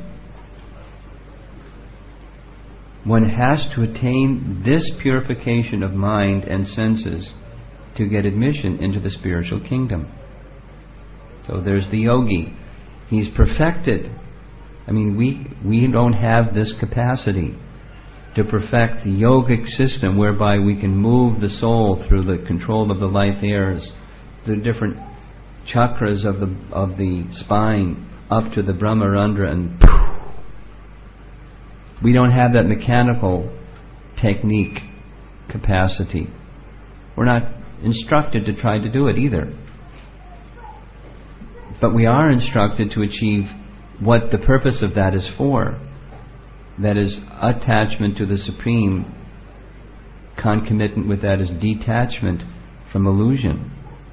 one has to attain this purification of mind and senses to get admission into the spiritual kingdom. So there's the yogi. He's perfected. I mean, we we don't have this capacity to perfect the yogic system whereby we can move the soul through the control of the life airs, the different chakras of the of the spine up to the Brahmarandra, and we don't have that mechanical technique capacity. We're not instructed to try to do it either. But we are instructed to achieve what the purpose of that is for. That is attachment to the Supreme. Concomitant with that is detachment from illusion.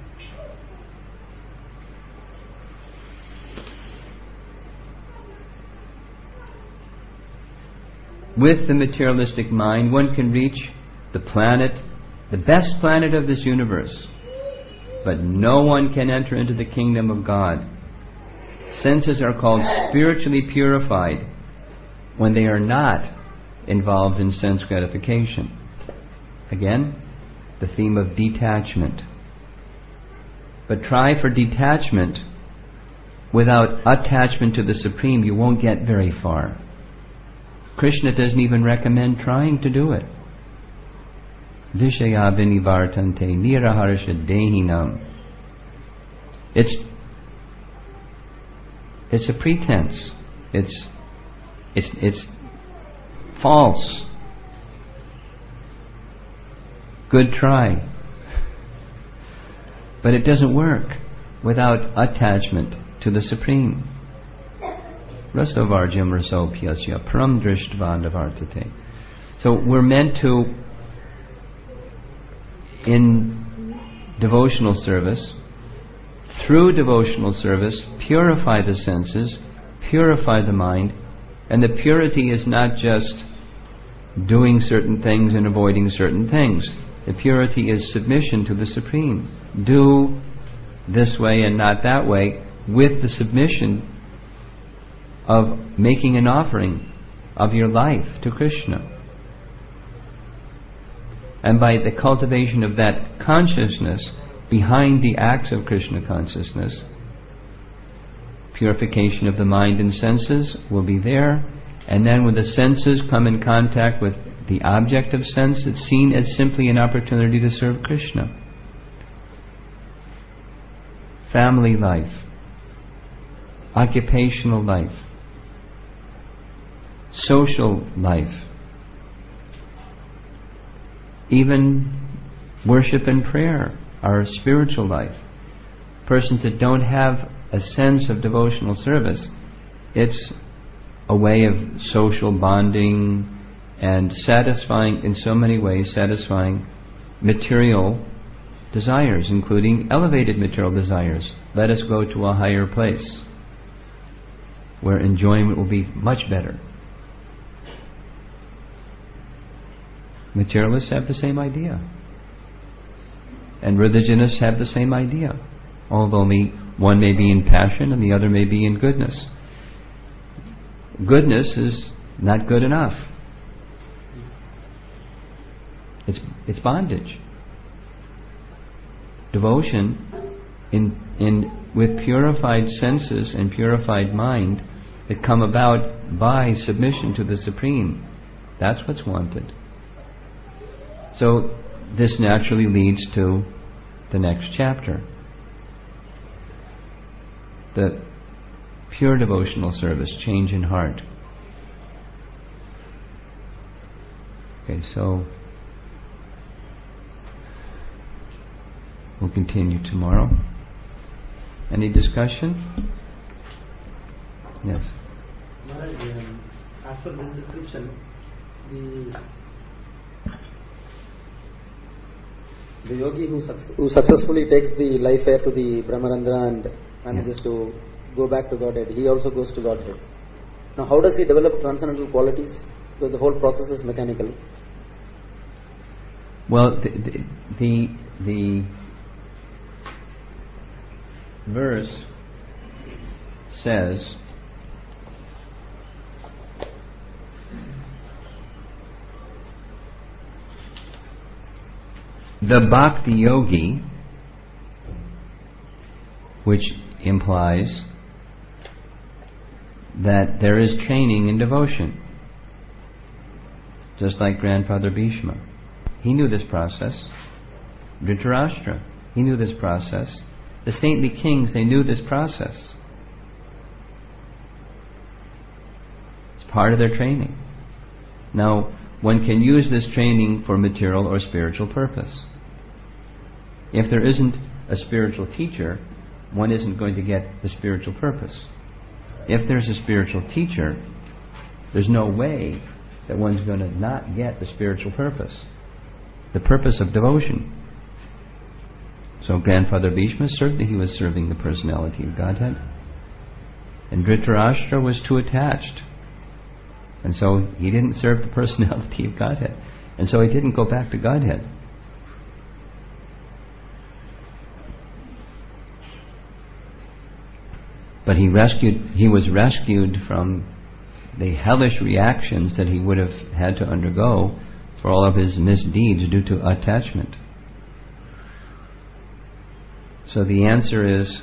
With the materialistic mind, one can reach the planet, the best planet of this universe, but no one can enter into the kingdom of God. Senses are called spiritually purified when they are not involved in sense gratification. Again, the theme of detachment. But try for detachment without attachment to the Supreme, you won't get very far. Krishna doesn't even recommend trying to do it. Vishaya vinivartante niraharsha dehinam. It's it's a pretense. It's it's it's false. Good try. But it doesn't work without attachment to the Supreme. Rasavarjam rasopyasya pram drishtvandavartate. So we're meant to, in devotional service, through devotional service, purify the senses, purify the mind, and the purity is not just doing certain things and avoiding certain things. The purity is submission to the Supreme. Do this way and not that way, with the submission of making an offering of your life to Krishna. And by the cultivation of that consciousness behind the acts of Krishna consciousness, purification of the mind and senses will be there. And then when the senses come in contact with the object of sense, it's seen as simply an opportunity to serve Krishna. Family life, occupational life, social life, even worship and prayer, our spiritual life. Persons that don't have a sense of devotional service, it's a way of social bonding and satisfying, in so many ways, satisfying material desires, including elevated material desires. Let us go to a higher place where enjoyment will be much better. Materialists have the same idea, and religionists have the same idea, although only one may be in passion and the other may be in goodness. Goodness is not good enough. It's it's bondage. Devotion, in in with purified senses and purified mind, that come about by submission to the Supreme. That's what's wanted. So this naturally leads to the next chapter. The pure devotional service, change in heart. Okay, so we'll continue tomorrow. Any discussion? Yes. Maharaj, um, as per this description, the the yogi who, suc- who successfully takes the life air to the Brahmarandra and manages yes. to go back to Godhead, he also goes to Godhead. Now, how does he develop transcendental qualities? Because the whole process is mechanical. Well, the the, the verse says, the bhakti yogi, which implies that there is training in devotion, just like Grandfather Bhishma. He knew this process. Dhritarashtra, he knew this process. The saintly kings, they knew this process. It's part of their training. Now, one can use this training for material or spiritual purpose. If there isn't a spiritual teacher, one isn't going to get the spiritual purpose. If there's a spiritual teacher, there's no way that one's going to not get the spiritual purpose, the purpose of devotion. So Grandfather Bhishma, certainly he was serving the personality of Godhead. And Dhritarashtra was too attached. And so he didn't serve the personality of Godhead. And so he didn't go back to Godhead. But he rescued, he was rescued from the hellish reactions that he would have had to undergo for all of his misdeeds due to attachment. So the answer is,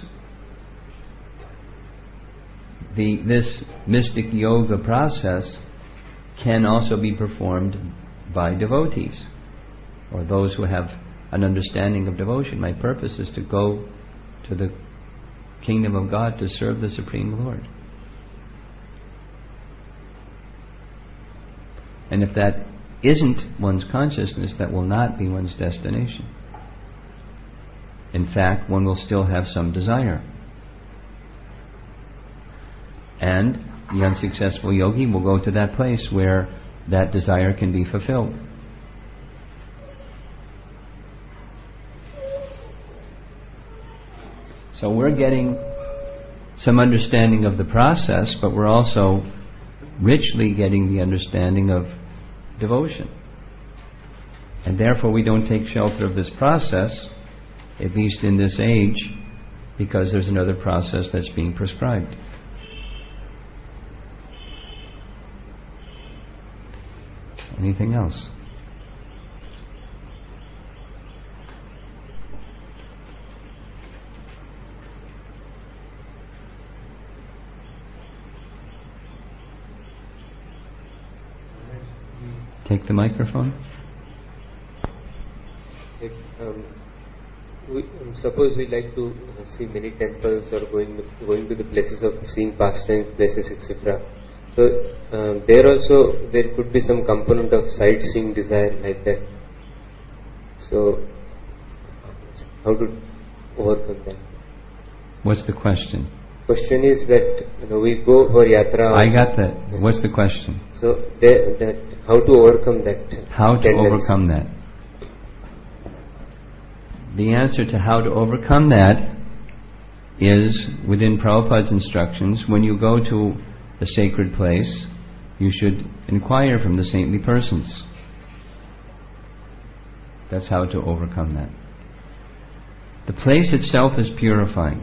the this mystic yoga process can also be performed by devotees, or those who have an understanding of devotion. My purpose is to go to the kingdom of God to serve the Supreme Lord. And if that isn't one's consciousness, that will not be one's destination. In fact, one will still have some desire. And the unsuccessful yogi will go to that place where that desire can be fulfilled. So we're getting some understanding of the process, but we're also richly getting the understanding of devotion. And therefore we don't take shelter of this process, at least in this age, because there's another process that's being prescribed. Anything else? Take the microphone. If, um, we, um, suppose we like to see many temples or going to, going to the places of seeing pastime places, et cetera. So um, there also there could be some component of sightseeing desire like that. So how to overcome that? What's the question? Question is that, you know, we go for yatra. I got that. What's the question? So there, that how to overcome that? How to tendency. overcome that? The answer to how to overcome that is within Prabhupada's instructions. When you go to a sacred place, you should inquire from the saintly persons. That's how to overcome that. The place itself is purifying.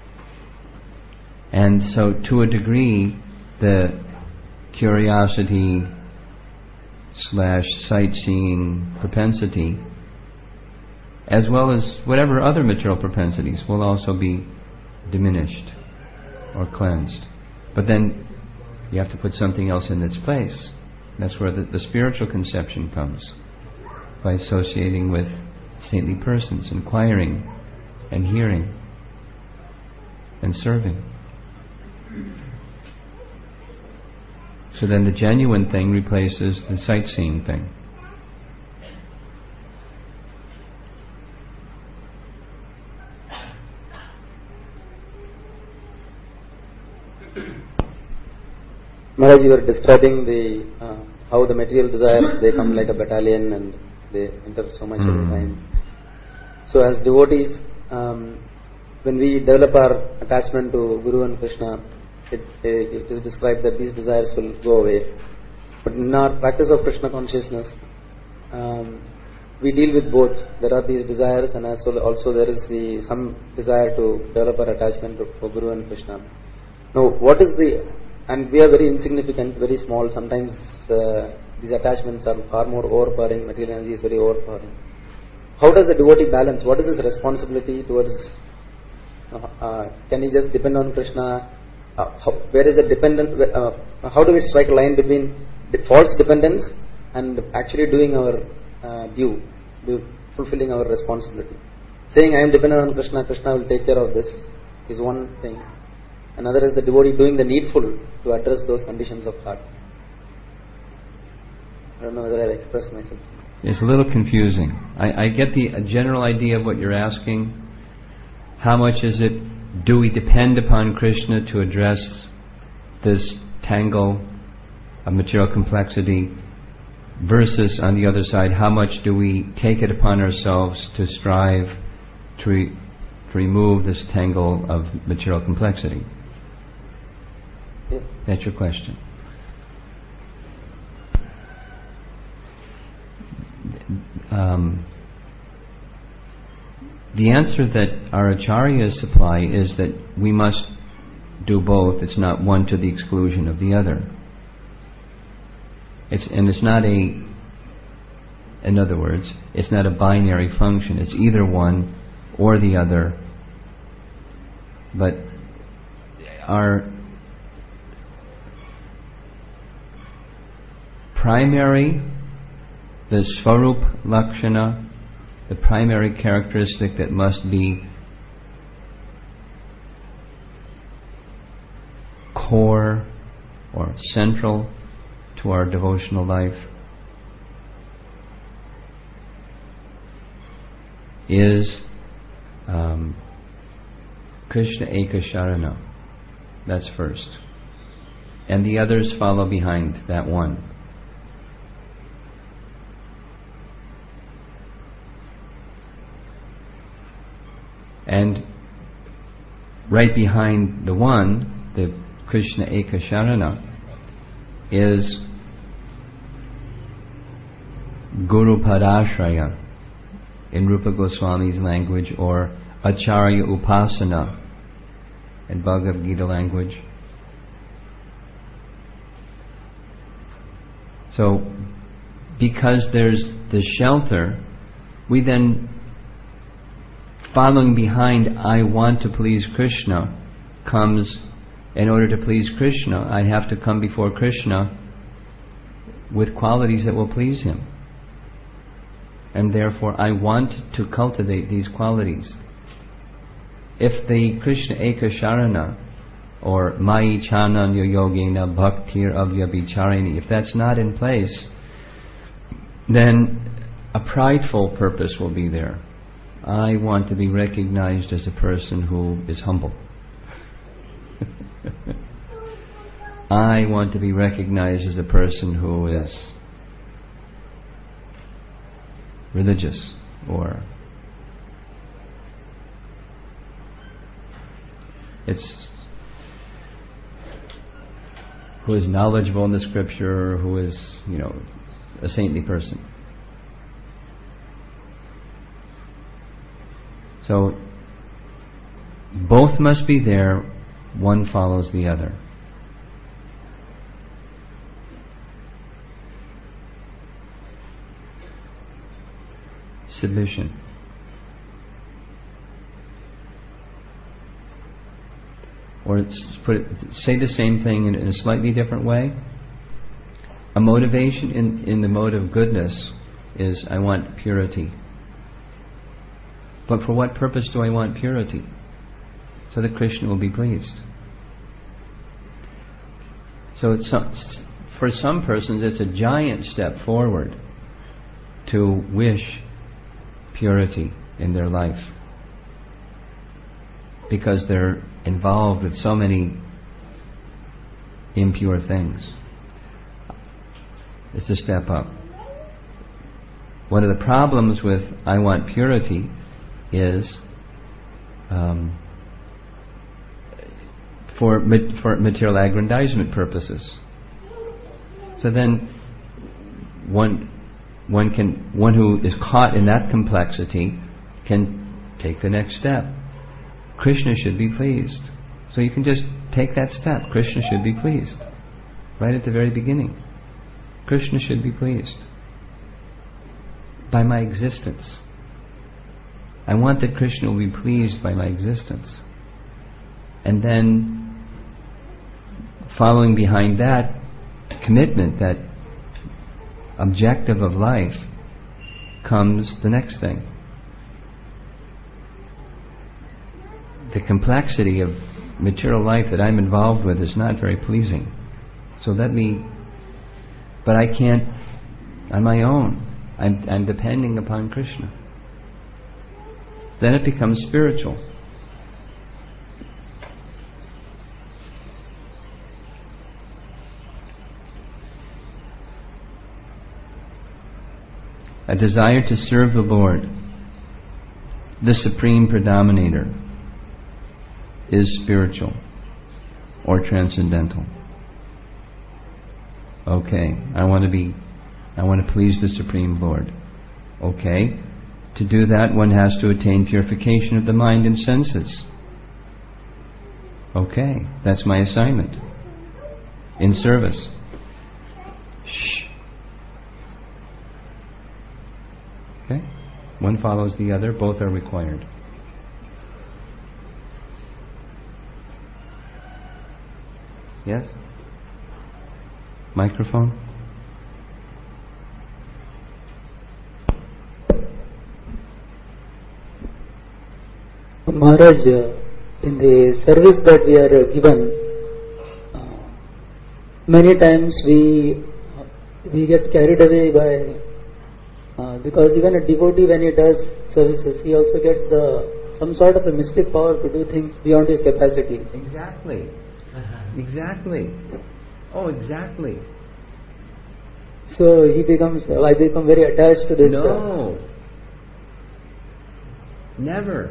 And so to a degree, the curiosity slash sightseeing propensity, as well as whatever other material propensities, will also be diminished or cleansed. But then you have to put something else in its place. That's where the, the spiritual conception comes, by associating with saintly persons, inquiring and hearing and serving. So then the genuine thing replaces the sightseeing thing. Maharaj, you were describing the uh, how the material desires, they come like a battalion and they enter so much mm. at a time. So as devotees, um, when we develop our attachment to Guru and Krishna, it, it is described that these desires will go away. But in our practice of Krishna consciousness, um, we deal with both. There are these desires, and as well also there is the some desire to develop our attachment for Guru and Krishna. Now, what is the, and we are very insignificant, very small. Sometimes uh, these attachments are far more overpowering. Material energy is very overpowering. How does a devotee balance? What is his responsibility towards? Uh, uh, can he just depend on Krishna? Uh, how, where is the dependent? Uh, how do we strike a line between the false dependence and actually doing our uh, due, do, fulfilling our responsibility? Saying I am dependent on Krishna, Krishna will take care of this is one thing. Another is the devotee doing the needful to address those conditions of heart. I don't know whether I have expressed myself. It's a little confusing. I, I get the general idea of what you're asking. How much is it, do we depend upon Krishna to address this tangle of material complexity, versus on the other side, how much do we take it upon ourselves to strive to, re, to remove this tangle of material complexity? Yes. That's your question. Um, the answer that our acharyas supply is that we must do both. It's not one to the exclusion of the other. It's, and it's not a, in other words, it's not a binary function. It's either one or the other. But our primary, the Svarup Lakshana, the primary characteristic that must be core or central to our devotional life is um, Krishna Eka Sharana. That's first. And the others follow behind that one. And right behind the one, the Krishna Eka Sharana, is Guru Padashraya in Rupa Goswami's language, or Acharya Upasana in Bhagavad Gita language. So, because there's the shelter, we then, following behind I want to please Krishna, comes, in order to please Krishna, I have to come before Krishna with qualities that will please Him. And therefore I want to cultivate these qualities. If the Krishna Eka Sharana, or Mai Chananya Yogena Bhaktir Avyabhicharini, if that's not in place, then a prideful purpose will be there. I want to be recognized as a person who is humble. I want to be recognized as a person who is religious, or it's who is knowledgeable in the scripture, who is, you know, a saintly person. So both must be there, one follows the other. Submission. Or it's put it, say the same thing in, in a slightly different way. A motivation in, in the mode of goodness is I want purity. But for what purpose do I want purity? So that Krishna will be pleased. So it's some, for some persons it's a giant step forward to wish purity in their life, because they're involved with so many impure things. It's a step up. One of the problems with I want purity is um, for for material aggrandizement purposes. So then one one can, one who is caught in that complexity can take the next step. Krishna should be pleased. So you can just take that step. Krishna should be pleased. Right at the very beginning. Krishna should be pleased by my existence. I want that Krishna will be pleased by my existence. And then, following behind that commitment, that objective of life, comes the next thing. The complexity of material life that I'm involved with is not very pleasing. So let me, but I can't on my own. I'm, I'm depending upon Krishna. Then it becomes spiritual. A desire to serve the Lord, the Supreme Predominator, is spiritual or transcendental. Okay, I want to be, I want to please the Supreme Lord. Okay, to do that one has to attain purification of the mind and senses. Okay, that's my assignment. In service. Shh. Okay, one follows the other, both are required. Yes? Microphone? Maharaj, uh, in the service that we are uh, given, uh, many times we uh, we get carried away by uh, because even a devotee, when he does services, he also gets the some sort of a mystic power to do things beyond his capacity. Exactly. Exactly. Oh, exactly. So he becomes, uh, I become very attached to this. No. Uh, Never.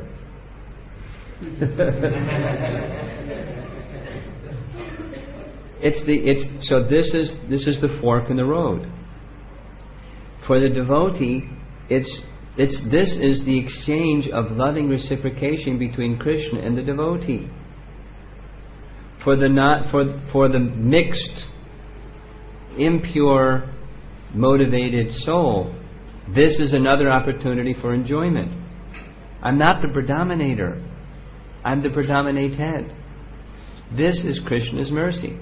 It's the it's so this is this is the fork in the road. For the devotee, it's it's this is the exchange of loving reciprocation between Krishna and the devotee. For the not for for the mixed, impure, motivated soul, this is another opportunity for enjoyment. I'm not the predominator. I'm the predominated. This is Krishna's mercy.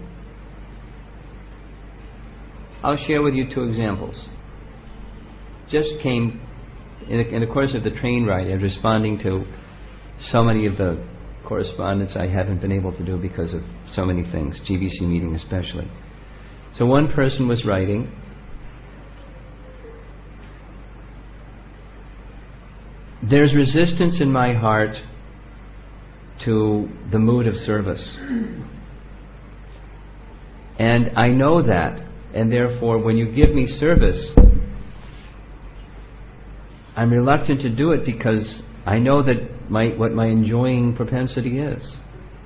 I'll share with you two examples. Just came in the, in the course of the train ride and responding to so many of the correspondence I haven't been able to do because of so many things, G B C meeting especially. So one person was writing, there's resistance in my heart to the mood of service. And I know that, and therefore when you give me service, I'm reluctant to do it because I know that my what my enjoying propensity is.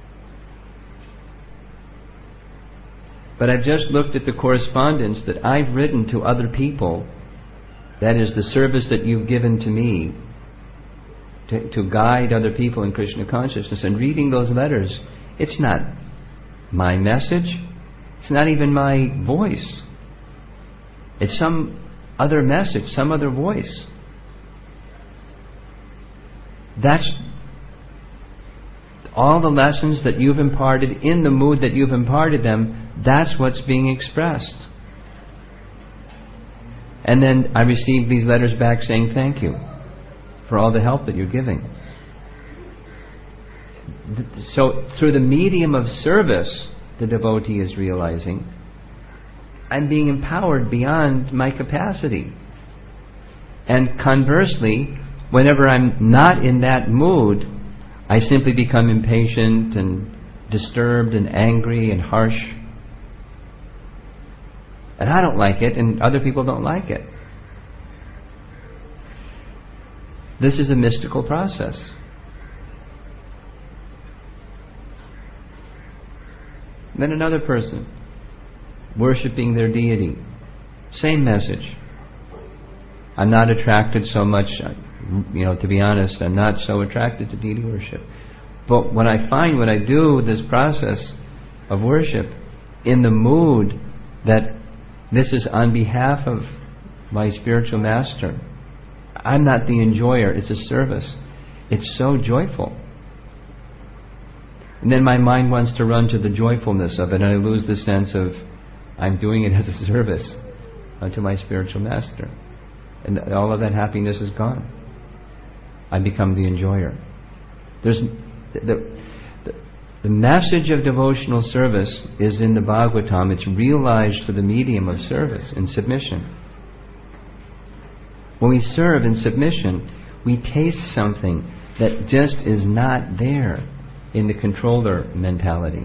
But I've just looked at the correspondence that I've written to other people, that is the service that you've given to me, to, to guide other people in Krishna consciousness, and reading those letters, it's not my message, it's not even my voice. It's some other message, some other voice. That's all the lessons that you've imparted in the mood that you've imparted them, that's what's being expressed. And then I received these letters back saying thank you for all the help that you're giving. So through the medium of service, the devotee is realizing, I'm being empowered beyond my capacity. And conversely, whenever I'm not in that mood, I simply become impatient and disturbed and angry and harsh. And I don't like it, and other people don't like it. This is a mystical process. Then another person, worshipping their deity. Same message. I'm not attracted so much, you know, to be honest, I'm not so attracted to deity worship. But when I find what I do with this process of worship in the mood that this is on behalf of my spiritual master, I'm not the enjoyer, it's a service. It's so joyful. And then my mind wants to run to the joyfulness of it, and I lose the sense of I'm doing it as a service unto my spiritual master. And all of that happiness is gone. I become the enjoyer. There's the, the, the message of devotional service is in the Bhagavatam. It's realized for the medium of service in submission. When we serve in submission, we taste something that just is not there in the controller mentality.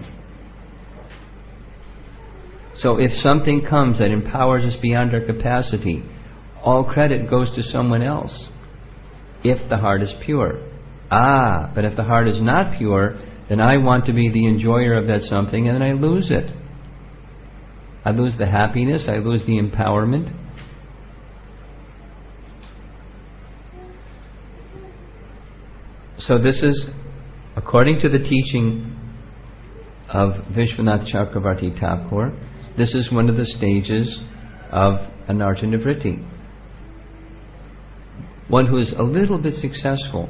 So if something comes that empowers us beyond our capacity, all credit goes to someone else, if the heart is pure. Ah, but if the heart is not pure, then I want to be the enjoyer of that something, and then I lose it. I lose the happiness, I lose the empowerment. So this is, according to the teaching of Vishwanath Chakravarti Thakur, this is one of the stages of Anarta Nivritti. One who is a little bit successful,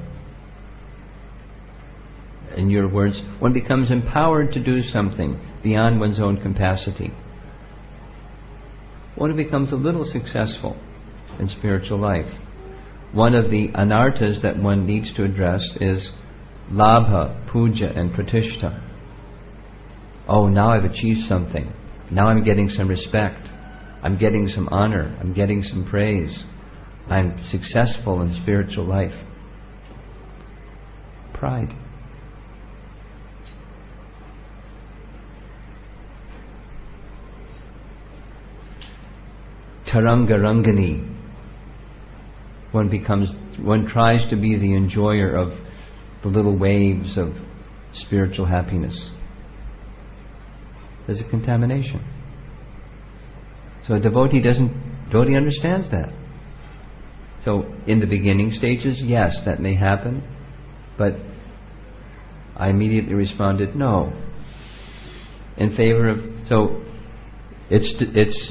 in your words, one becomes empowered to do something beyond one's own capacity. One who becomes a little successful in spiritual life. One of the anartas that one needs to address is labha, puja and pratishta. Oh, now I've achieved something. Now I'm getting some respect. I'm getting some honor. I'm getting some praise. I'm successful in spiritual life. Pride. Taranga Rangani. One becomes, one tries to be the enjoyer of the little waves of spiritual happiness. There's a contamination. So a devotee doesn't, devotee understands that. So in the beginning stages, yes, that may happen, but I immediately responded, no. In favor of, so it's, it's,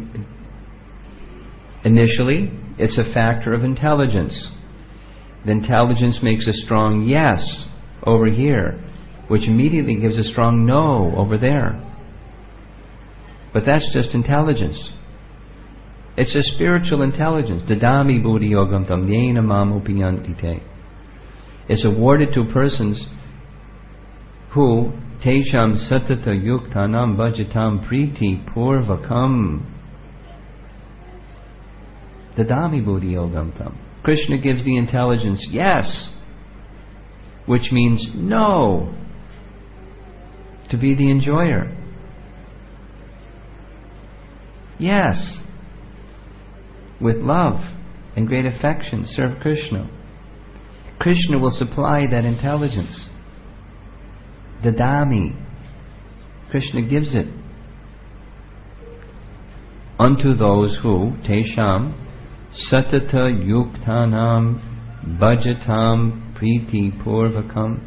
initially, it's a factor of intelligence. The intelligence makes a strong yes over here, which immediately gives a strong no over there. But that's just intelligence. It's a spiritual intelligence. Dadami buddhi yogam tam yena mam upiyanti te. It's awarded to persons who tesham satata yuktanam bhajatam priti purvakam. Dadami buddhi yogam tam. Krishna gives the intelligence yes, which means no, to be the enjoyer. Yes, with love and great affection, serve Krishna. Krishna will supply that intelligence. Dadami. Krishna gives it unto those who, tesham, satata yuktanam, bhajatam, priti purvakam.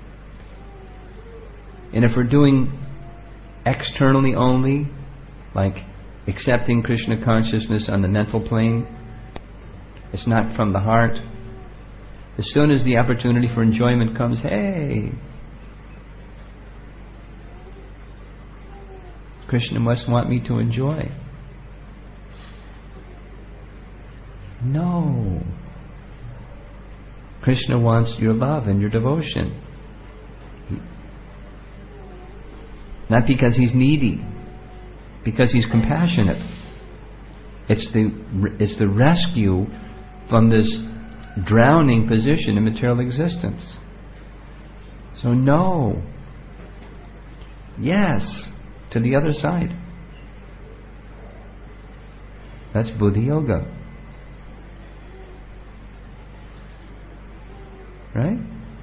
And if we're doing externally only, like accepting Krishna consciousness on the mental plane, it's not from the heart. As soon as the opportunity for enjoyment comes, hey, Krishna must want me to enjoy. No. Krishna wants your love and your devotion. Not because he's needy, because he's compassionate. It's the it's the rescue from this drowning position in material existence. So no. Yes, to the other side. That's Buddhi Yoga. Right?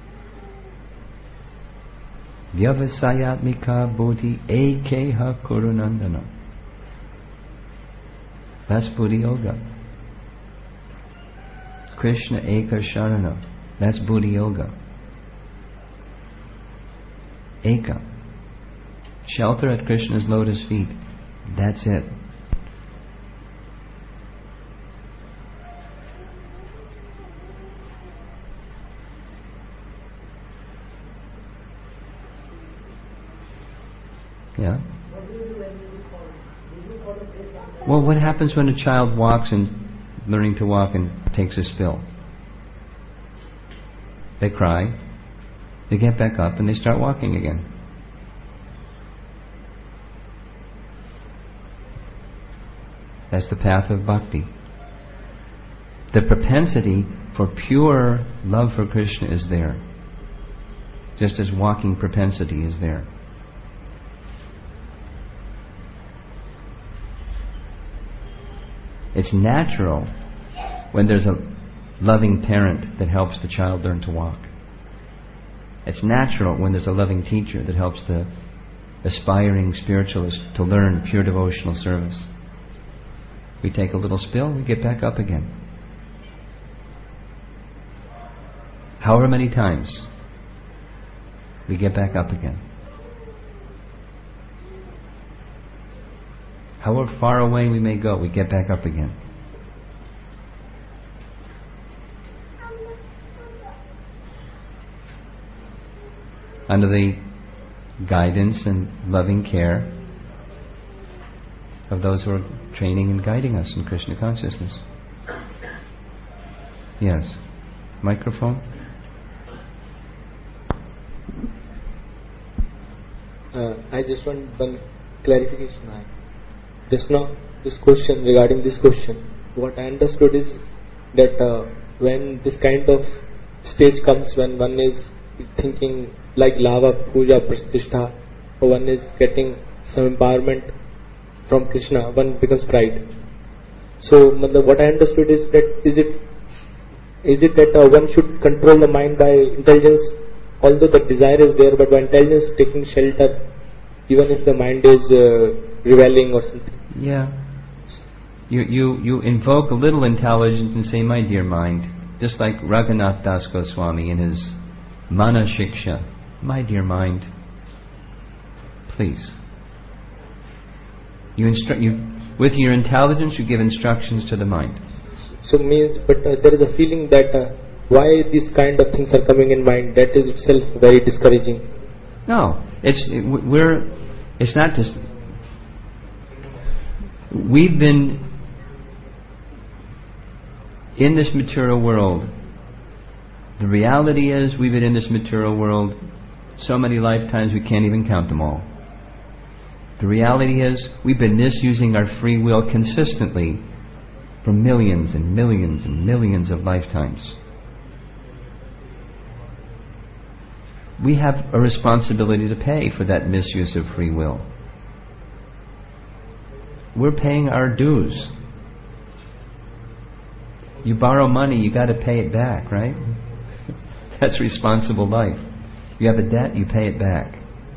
Vyavasayatmika buddhi ekeha kurunandana. That's Buddhi Yoga. Krishna Eka Sharana. That's Buddha Yoga. Eka. Shelter at Krishna's lotus feet. That's it. Yeah? Well, what happens when a child walks and learning to walk and takes a spill? They cry, they get back up, and they start walking again. That's the path of bhakti. The propensity for pure love for Krishna is there, just as walking propensity is there. It's natural when there's a loving parent that helps the child learn to walk. It's natural when there's a loving teacher that helps the aspiring spiritualist to learn pure devotional service. We take a little spill, we get back up again. However many times, we get back up again. However far away we may go, we get back up again. Under the guidance and loving care of those who are training and guiding us in Krishna consciousness. Yes. Microphone? Uh, I just want one clarification. I Just now, this question, regarding this question, what I understood is that uh, when this kind of stage comes, when one is thinking like lava, puja, pratishtha, or one is getting some empowerment from Krishna, one becomes pride. So, what I understood is that is it is it that uh, one should control the mind by intelligence, although the desire is there, but by intelligence taking shelter, even if the mind is uh, rebelling or something. Yeah. You, you, you invoke a little intelligence and say, my dear mind, just like Raghunath Das Goswami in his Mana Shiksha, my dear mind, please. You instru- you, with your intelligence, you give instructions to the mind. So means, but uh, there is a feeling that uh, why these kind of things are coming in mind, that is itself very discouraging. No, it's, it, we're, it's not just, we've been in this material world. The reality is we've been in this material world so many lifetimes we can't even count them all. The reality is we've been misusing our free will consistently for millions and millions and millions of lifetimes. We have a responsibility to pay for that misuse of free will. We're paying our dues. You borrow money, you got to pay it back, right? That's responsible life. You have a debt, you pay it back.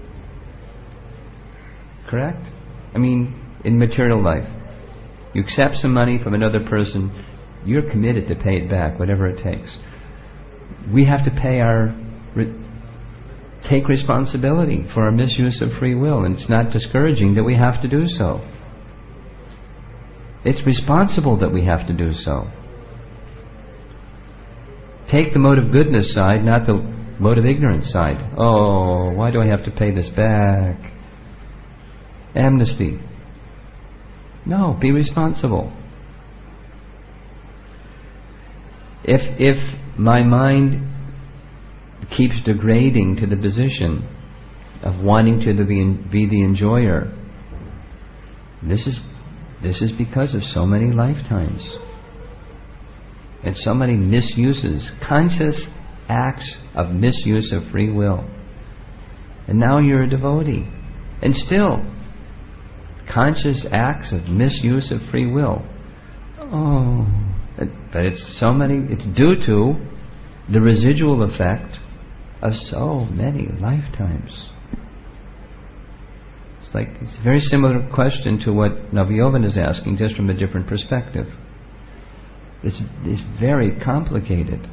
Correct? I mean, in material life, you accept some money from another person, you're committed to pay it back, whatever it takes. We have to pay our, re- take responsibility for our misuse of free will, and it's not discouraging that we have to do so. It's responsible that we have to do so. Take the mode of goodness side, not the mode of ignorance side. Oh, why do I have to pay this back? Amnesty. No, be responsible. If if my mind keeps degrading to the position of wanting to be, be the enjoyer, this is this is because of so many lifetimes and so many misuses, conscious acts of misuse of free will. And now you're a devotee, and still conscious acts of misuse of free will. Oh, but it's so many, it's due to the residual effect of so many lifetimes. It's like, it's a very similar question to what Navyovan is asking, just from a different perspective. It's, it's very complicated.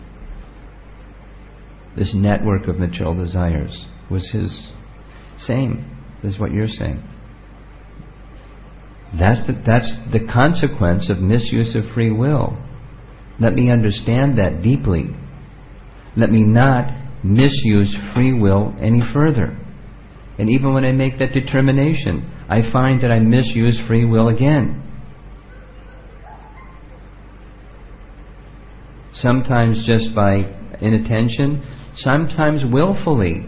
This network of material desires was his same as what you're saying. That's the, that's the consequence of misuse of free will. Let me understand that deeply. Let me not misuse free will any further. And even when I make that determination, I find that I misuse free will again. Sometimes just by inattention, sometimes willfully.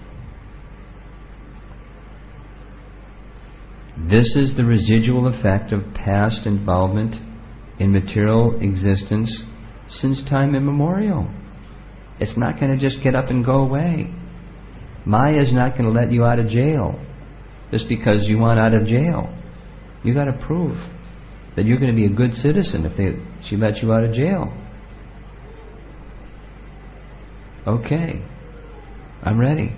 This is the residual effect of past involvement in material existence since time immemorial. It's not going to just get up and go away. Maya is not going to let you out of jail just because you want out of jail. You got to prove that you're going to be a good citizen if they, she lets you out of jail. Okay, I'm ready.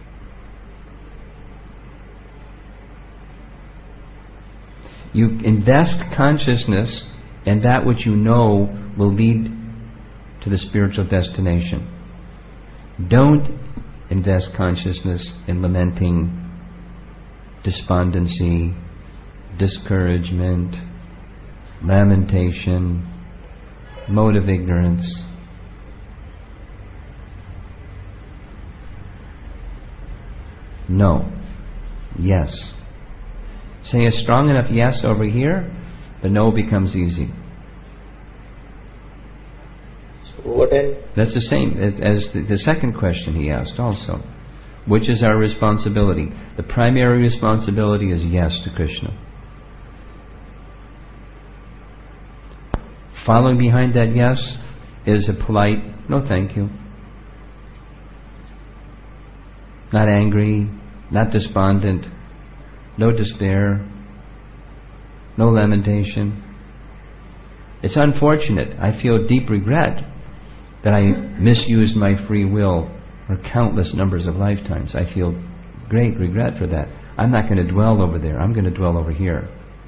You invest consciousness, and that which you know will lead to the spiritual destination. Don't invest consciousness in lamenting, despondency, discouragement, lamentation, mode of ignorance. No. Yes. Say a strong enough yes over here, the no becomes easy. So what end? That's the same as, as the, the second question he asked also. Which is our responsibility? The primary responsibility is yes to Krishna. Following behind that yes is a polite no thank you. Not angry, not despondent, no despair, no lamentation. It's unfortunate. I feel deep regret that I misused my free will for countless numbers of lifetimes. I feel great regret for that. I'm not going to dwell over there. I'm going to dwell over here.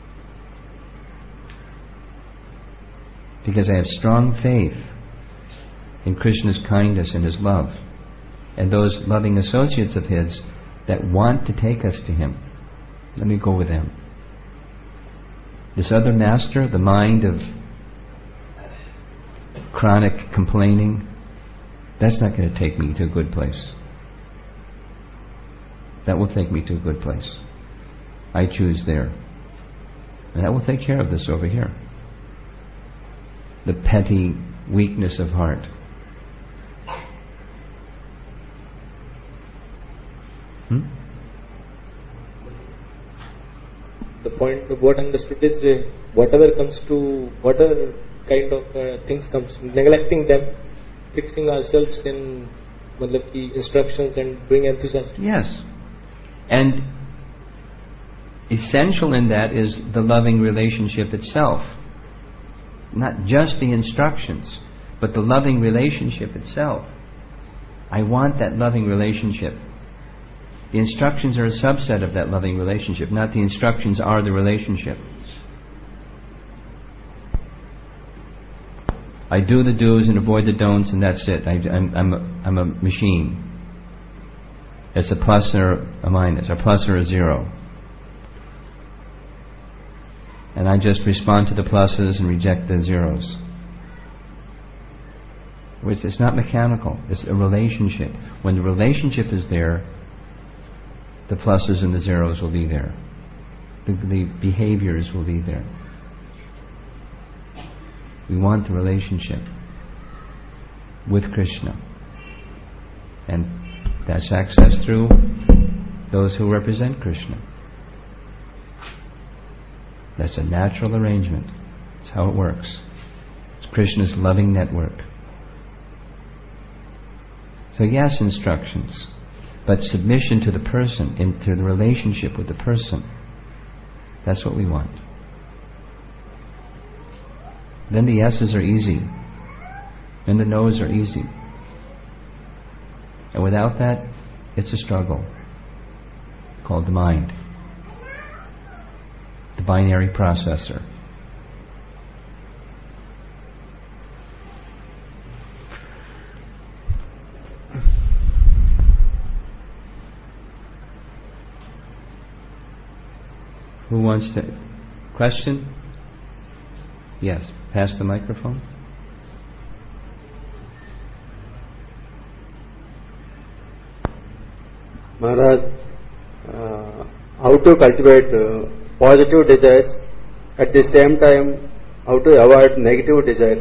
Because I have strong faith in Krishna's kindness and His love, and those loving associates of His that want to take us to Him. Let me go with them. This other master, the mind of chronic complaining, that's not going to take me to a good place. That will take me to a good place. I choose there. And that will take care of this over here. The petty weakness of heart. Hmm? The point of what understood is uh, whatever comes to, whatever kind of uh, things comes, neglecting them, fixing ourselves in matlab ki instructions and bring enthusiasm. Yes. And essential in that is the loving relationship itself. Not just the instructions, but the loving relationship itself. I want that loving relationship. The instructions are a subset of that loving relationship, not the instructions are the relationship. I do the do's and avoid the don'ts, and that's it. I, I'm, I'm, a, I'm a machine. It's a plus or a minus, a plus or a zero. And I just respond to the pluses and reject the zeros. It's not mechanical. It's a relationship. When the relationship is there, the pluses and the zeros will be there. The, the behaviors will be there. We want the relationship with Krishna. And that's accessed through those who represent Krishna. That's a natural arrangement. That's how it works. It's Krishna's loving network. So yes, instructions, but submission to the person, into the relationship with the person. That's what we want. Then the yeses are easy, and the no's are easy. And without that, it's a struggle called the mind. The binary processor. Who wants to... Question? Yes. Pass the microphone. Maharaj, uh, how to cultivate uh, positive desires, at the same time how to avoid negative desires?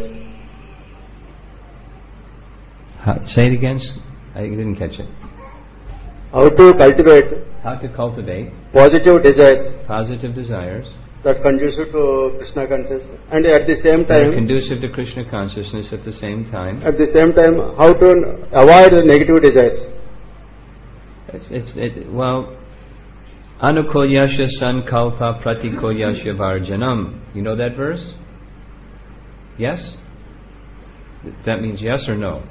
How, say it again. I didn't catch it. How to cultivate How to cultivate positive desires positive desires that conducive to Krishna consciousness, and at the same that are time, conducive to Krishna consciousness at the same time. at the same time, how to avoid the negative desires? It's, it's, it, well, anukulyasya sankalpa pratikulyasya varjanam. You know that verse? Yes? That means yes or no?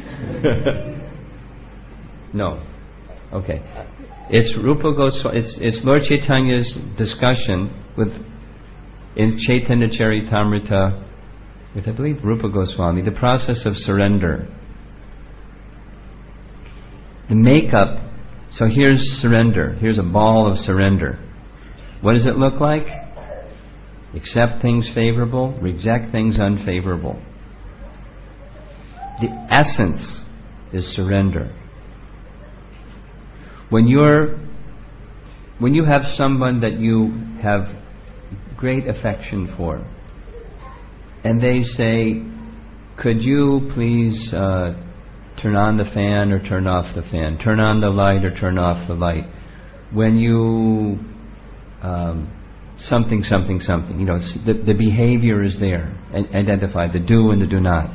No. Okay. It's Rupa Goswami, it's, it's Lord Chaitanya's discussion with, in Chaitanya Charitamrita, with I believe Rupa Goswami, the process of surrender. The makeup, so here's surrender, here's a ball of surrender. What does it look like? Accept things favorable, reject things unfavorable. The essence is surrender. When you're, when you have someone that you have great affection for, and they say, could you please uh, turn on the fan or turn off the fan, turn on the light or turn off the light, when you um, something, something, something, you know, the, the behavior is there, identified, the do and the do not.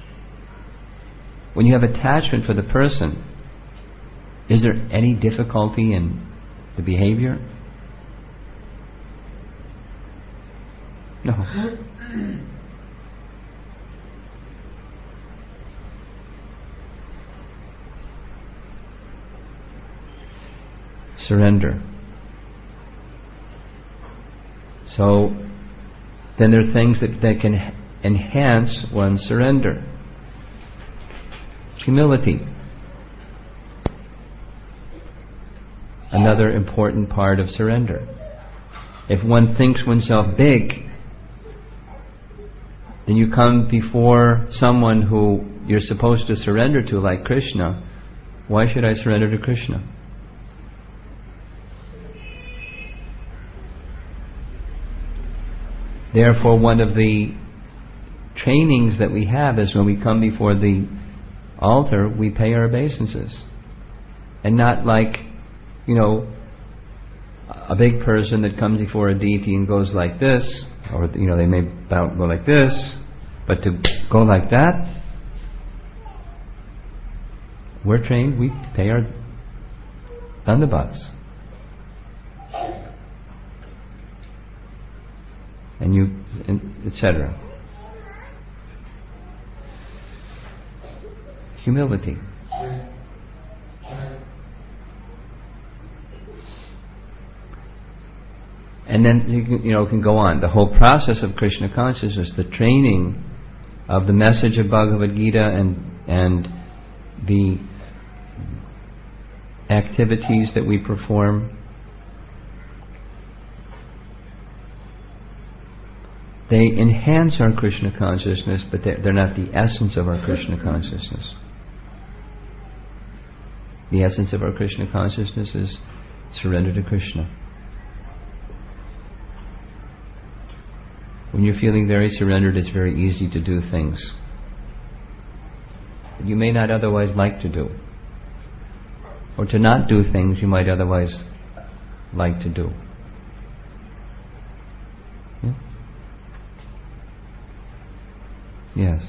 When you have attachment for the person, is there any difficulty in the behavior? No. Surrender. So, then there are things that, that can enhance one's surrender. Humility. Another important part of surrender. If one thinks oneself big, then you come before someone who you're supposed to surrender to, like Krishna. Why should I surrender to Krishna? Therefore, one of the trainings that we have is when we come before the altar, we pay our obeisances. And not like, you know, a big person that comes before a deity and goes like this, or, you know, they may bow, go like this, but to go like that, we're trained, we pay our dandavats. And you, et cetera. Humility. And then you can, you know, can go on. The whole process of Krishna consciousness, the training of the message of Bhagavad Gita and and the activities that we perform, they enhance our Krishna consciousness, but they're, they're not the essence of our Krishna consciousness. The essence of our Krishna consciousness is surrender to Krishna. When you're feeling very surrendered, it's very easy to do things that you may not otherwise like to do, or to not do things you might otherwise like to do. Yeah? Yes.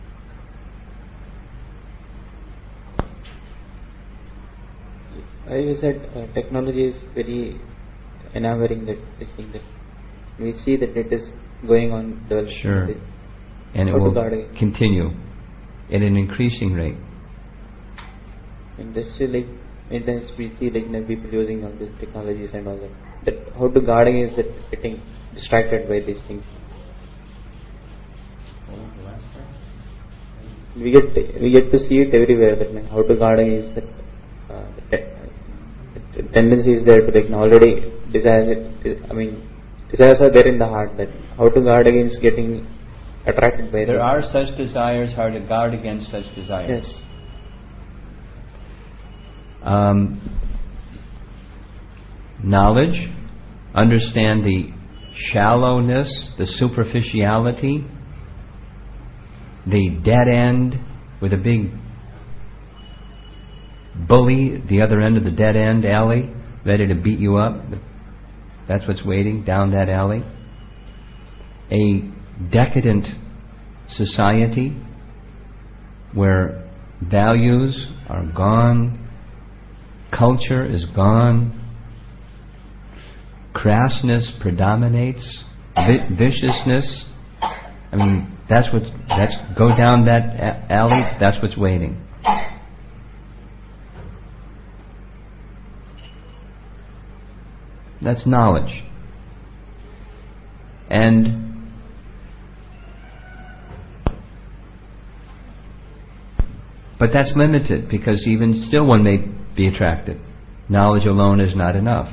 I said uh, technology is very enamoring, that this thing that we see that it is going on developing. Sure. And it will continue at an increasing rate. And just like many times we see like, you know, people using all these technologies and all that. That how to guarding is that getting distracted by these things. We get we get to see it everywhere. That like, how to guarding is that uh, the, te- the tendency is there to like already desire. I mean, desires are there in the heart, that how to guard against getting attracted by There them. are such desires, how to guard against such desires. Yes. Um, knowledge, understand the shallowness, the superficiality, the dead end with a big bully at the other end of the dead end alley, ready to beat you up. That's what's waiting down that alley. A decadent society where values are gone, culture is gone, crassness predominates, vi- viciousness. I mean, that's what. That's go down that a- alley. That's what's waiting. That's knowledge. And but that's limited, because even still one may be attracted. Knowledge alone is not enough.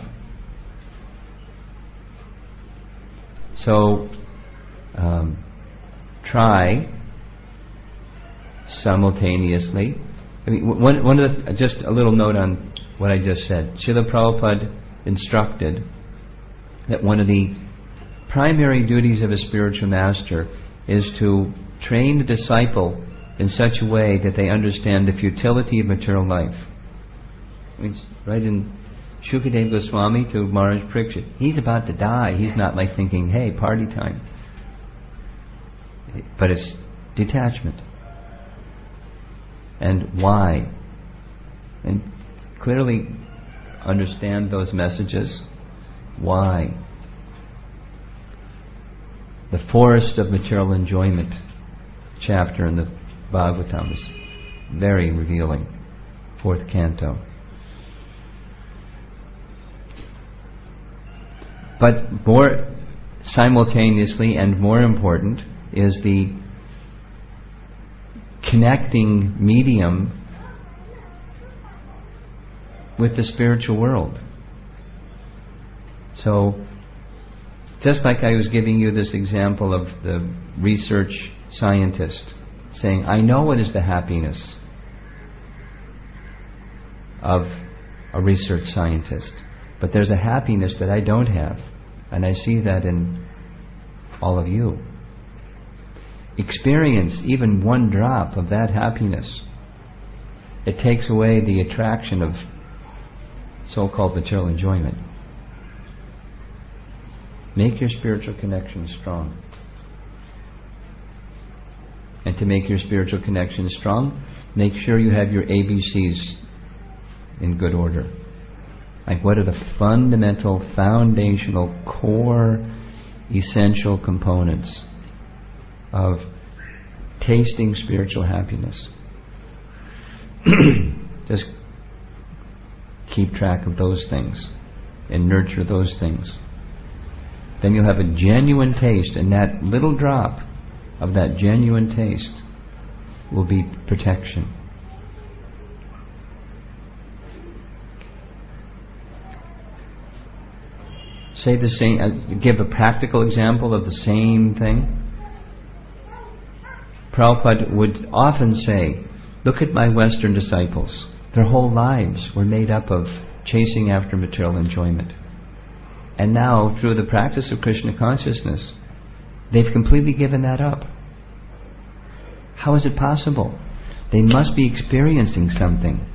So um, try simultaneously. I mean, one, one of the, just a little note on what I just said. Srila Prabhupada instructed that one of the primary duties of a spiritual master is to train the disciple in such a way that they understand the futility of material life. I mean, it's right in Shukadeva Goswami to Maharaj Parikshit. He's about to die. He's not like thinking, hey, party time. But it's detachment. And why? And clearly understand those messages. Why? The forest of material enjoyment chapter in the Bhagavatam is very revealing. Fourth canto. But more simultaneously and more important is the connecting medium with the spiritual world. So, just like I was giving you this example of the research scientist saying, I know what is the happiness of a research scientist, but there's a happiness that I don't have, and I see that in all of you. Experience even one drop of that happiness. It takes away the attraction of so-called material enjoyment. Make your spiritual connection strong. And to make your spiritual connection strong, make sure you have your A B Cs in good order. Like, what are the fundamental, foundational, core, essential components of tasting spiritual happiness? Just keep track of those things and nurture those things. Then you'll have a genuine taste, and that little drop of that genuine taste will be protection. Say the same, uh, give a practical example of the same thing. Prabhupada would often say, look at my Western disciples. Their whole lives were made up of chasing after material enjoyment. And now, through the practice of Krishna consciousness, they've completely given that up. How is it possible? They must be experiencing something.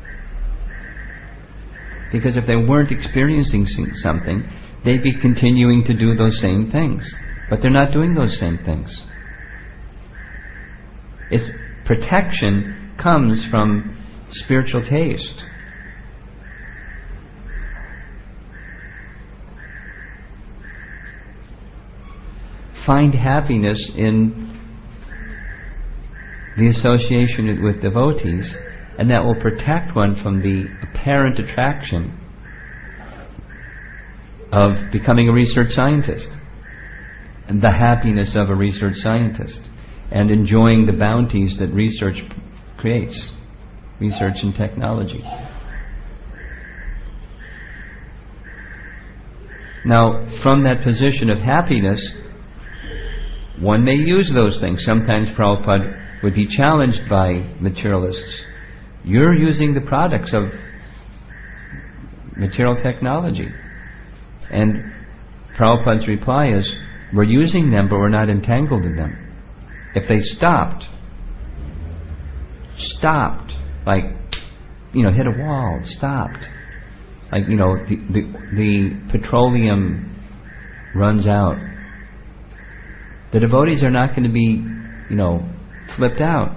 Because if they weren't experiencing something, they'd be continuing to do those same things. But they're not doing those same things. It's protection comes from spiritual taste. Find happiness in the association with devotees, and that will protect one from the apparent attraction of becoming a research scientist, and the happiness of a research scientist, and enjoying the bounties that research creates, research and technology. Now, from that position of happiness, one may use those things. Sometimes Prabhupada would be challenged by materialists. You're using the products of material technology. And Prabhupada's reply is, we're using them, but we're not entangled in them. If they stopped, stopped, like, you know, hit a wall, stopped, like, you know, the, the, the petroleum runs out, the devotees are not going to be, you know, flipped out.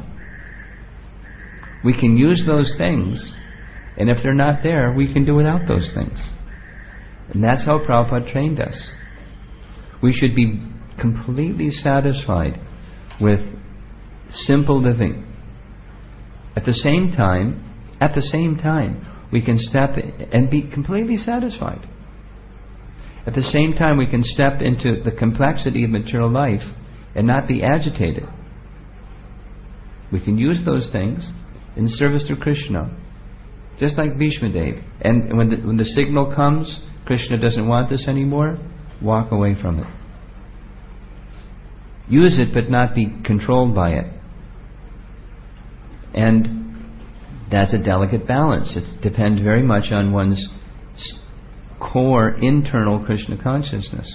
We can use those things, and if they're not there, we can do without those things. And that's how Prabhupada trained us. We should be completely satisfied with simple living. At the same time, at the same time, we can step in and be completely satisfied. At the same time, we can step into the complexity of material life and not be agitated. We can use those things in service to Krishna, just like Bhishma Dev. And when the, when the signal comes, Krishna doesn't want this anymore, walk away from it. Use it, but not be controlled by it. And that's a delicate balance. It depends very much on one's core internal Krishna consciousness.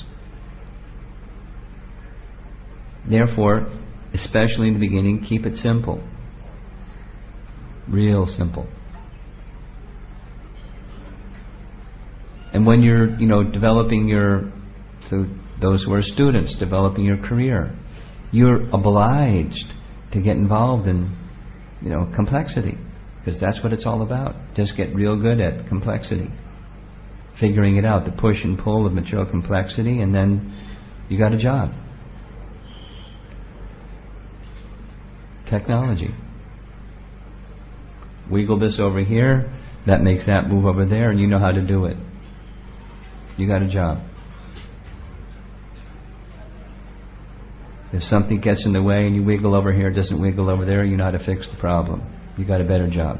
Therefore, especially in the beginning, keep it simple. Real simple. And when you're, you know, developing your, so those who are students, developing your career, you're obliged to get involved in, you know, complexity, because that's what it's all about. Just get real good at complexity, figuring it out, the push and pull of material complexity, and then you got a job. Technology. Wiggle this over here, that makes that move over there, and you know how to do it. You got a job. If something gets in the way and you wiggle over here, it doesn't wiggle over there, you know how to fix the problem. You got a better job.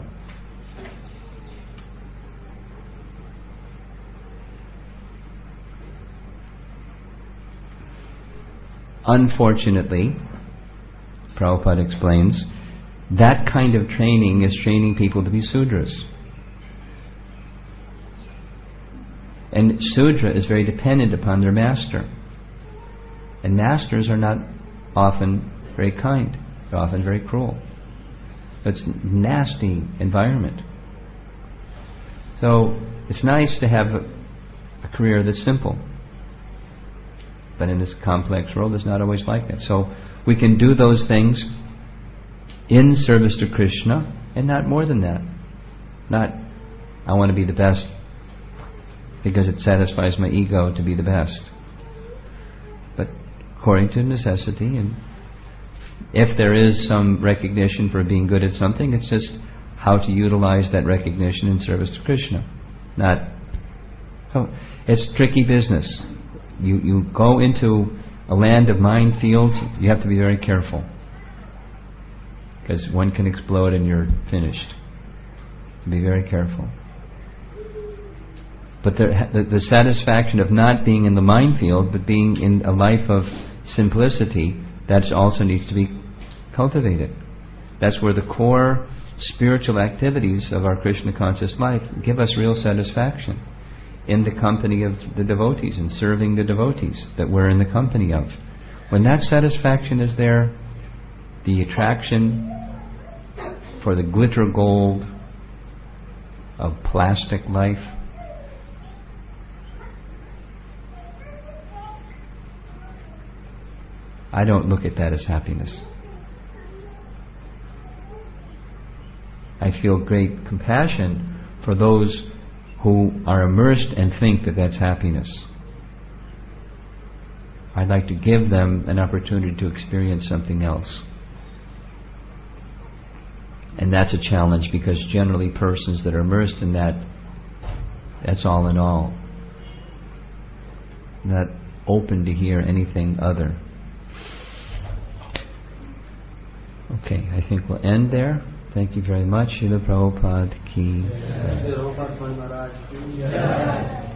Unfortunately, Prabhupada explains, that kind of training is training people to be Sudras. And Sudra is very dependent upon their master. And masters are not often very kind. They're often very cruel. It's a nasty environment. So it's nice to have a, a career that's simple. But in this complex world, it's not always like that. So we can do those things in service to Krishna, and not more than that. Not, I want to be the best because it satisfies my ego to be the best. But according to necessity, and if there is some recognition for being good at something, it's just how to utilize that recognition in service to Krishna. Not, oh, it's tricky business. You you go into a land of minefields, you have to be very careful, because one can explode and you're finished. To be very careful. But the, the, the satisfaction of not being in the minefield, but being in a life of simplicity, that also needs to be cultivated. That's where the core spiritual activities of our Krishna conscious life give us real satisfaction, in the company of the devotees and serving the devotees that we're in the company of. When that satisfaction is there, the attraction for the glitter gold of plastic life I don't look at that as happiness. I feel great compassion for those who are immersed and think that that's happiness. I'd like to give them an opportunity to experience something else. And that's a challenge, because generally persons that are immersed in that, that's all in all. Not open to hear anything other. Okay, I think we'll end there. Thank you very much. Srila Prabhupada ki jai.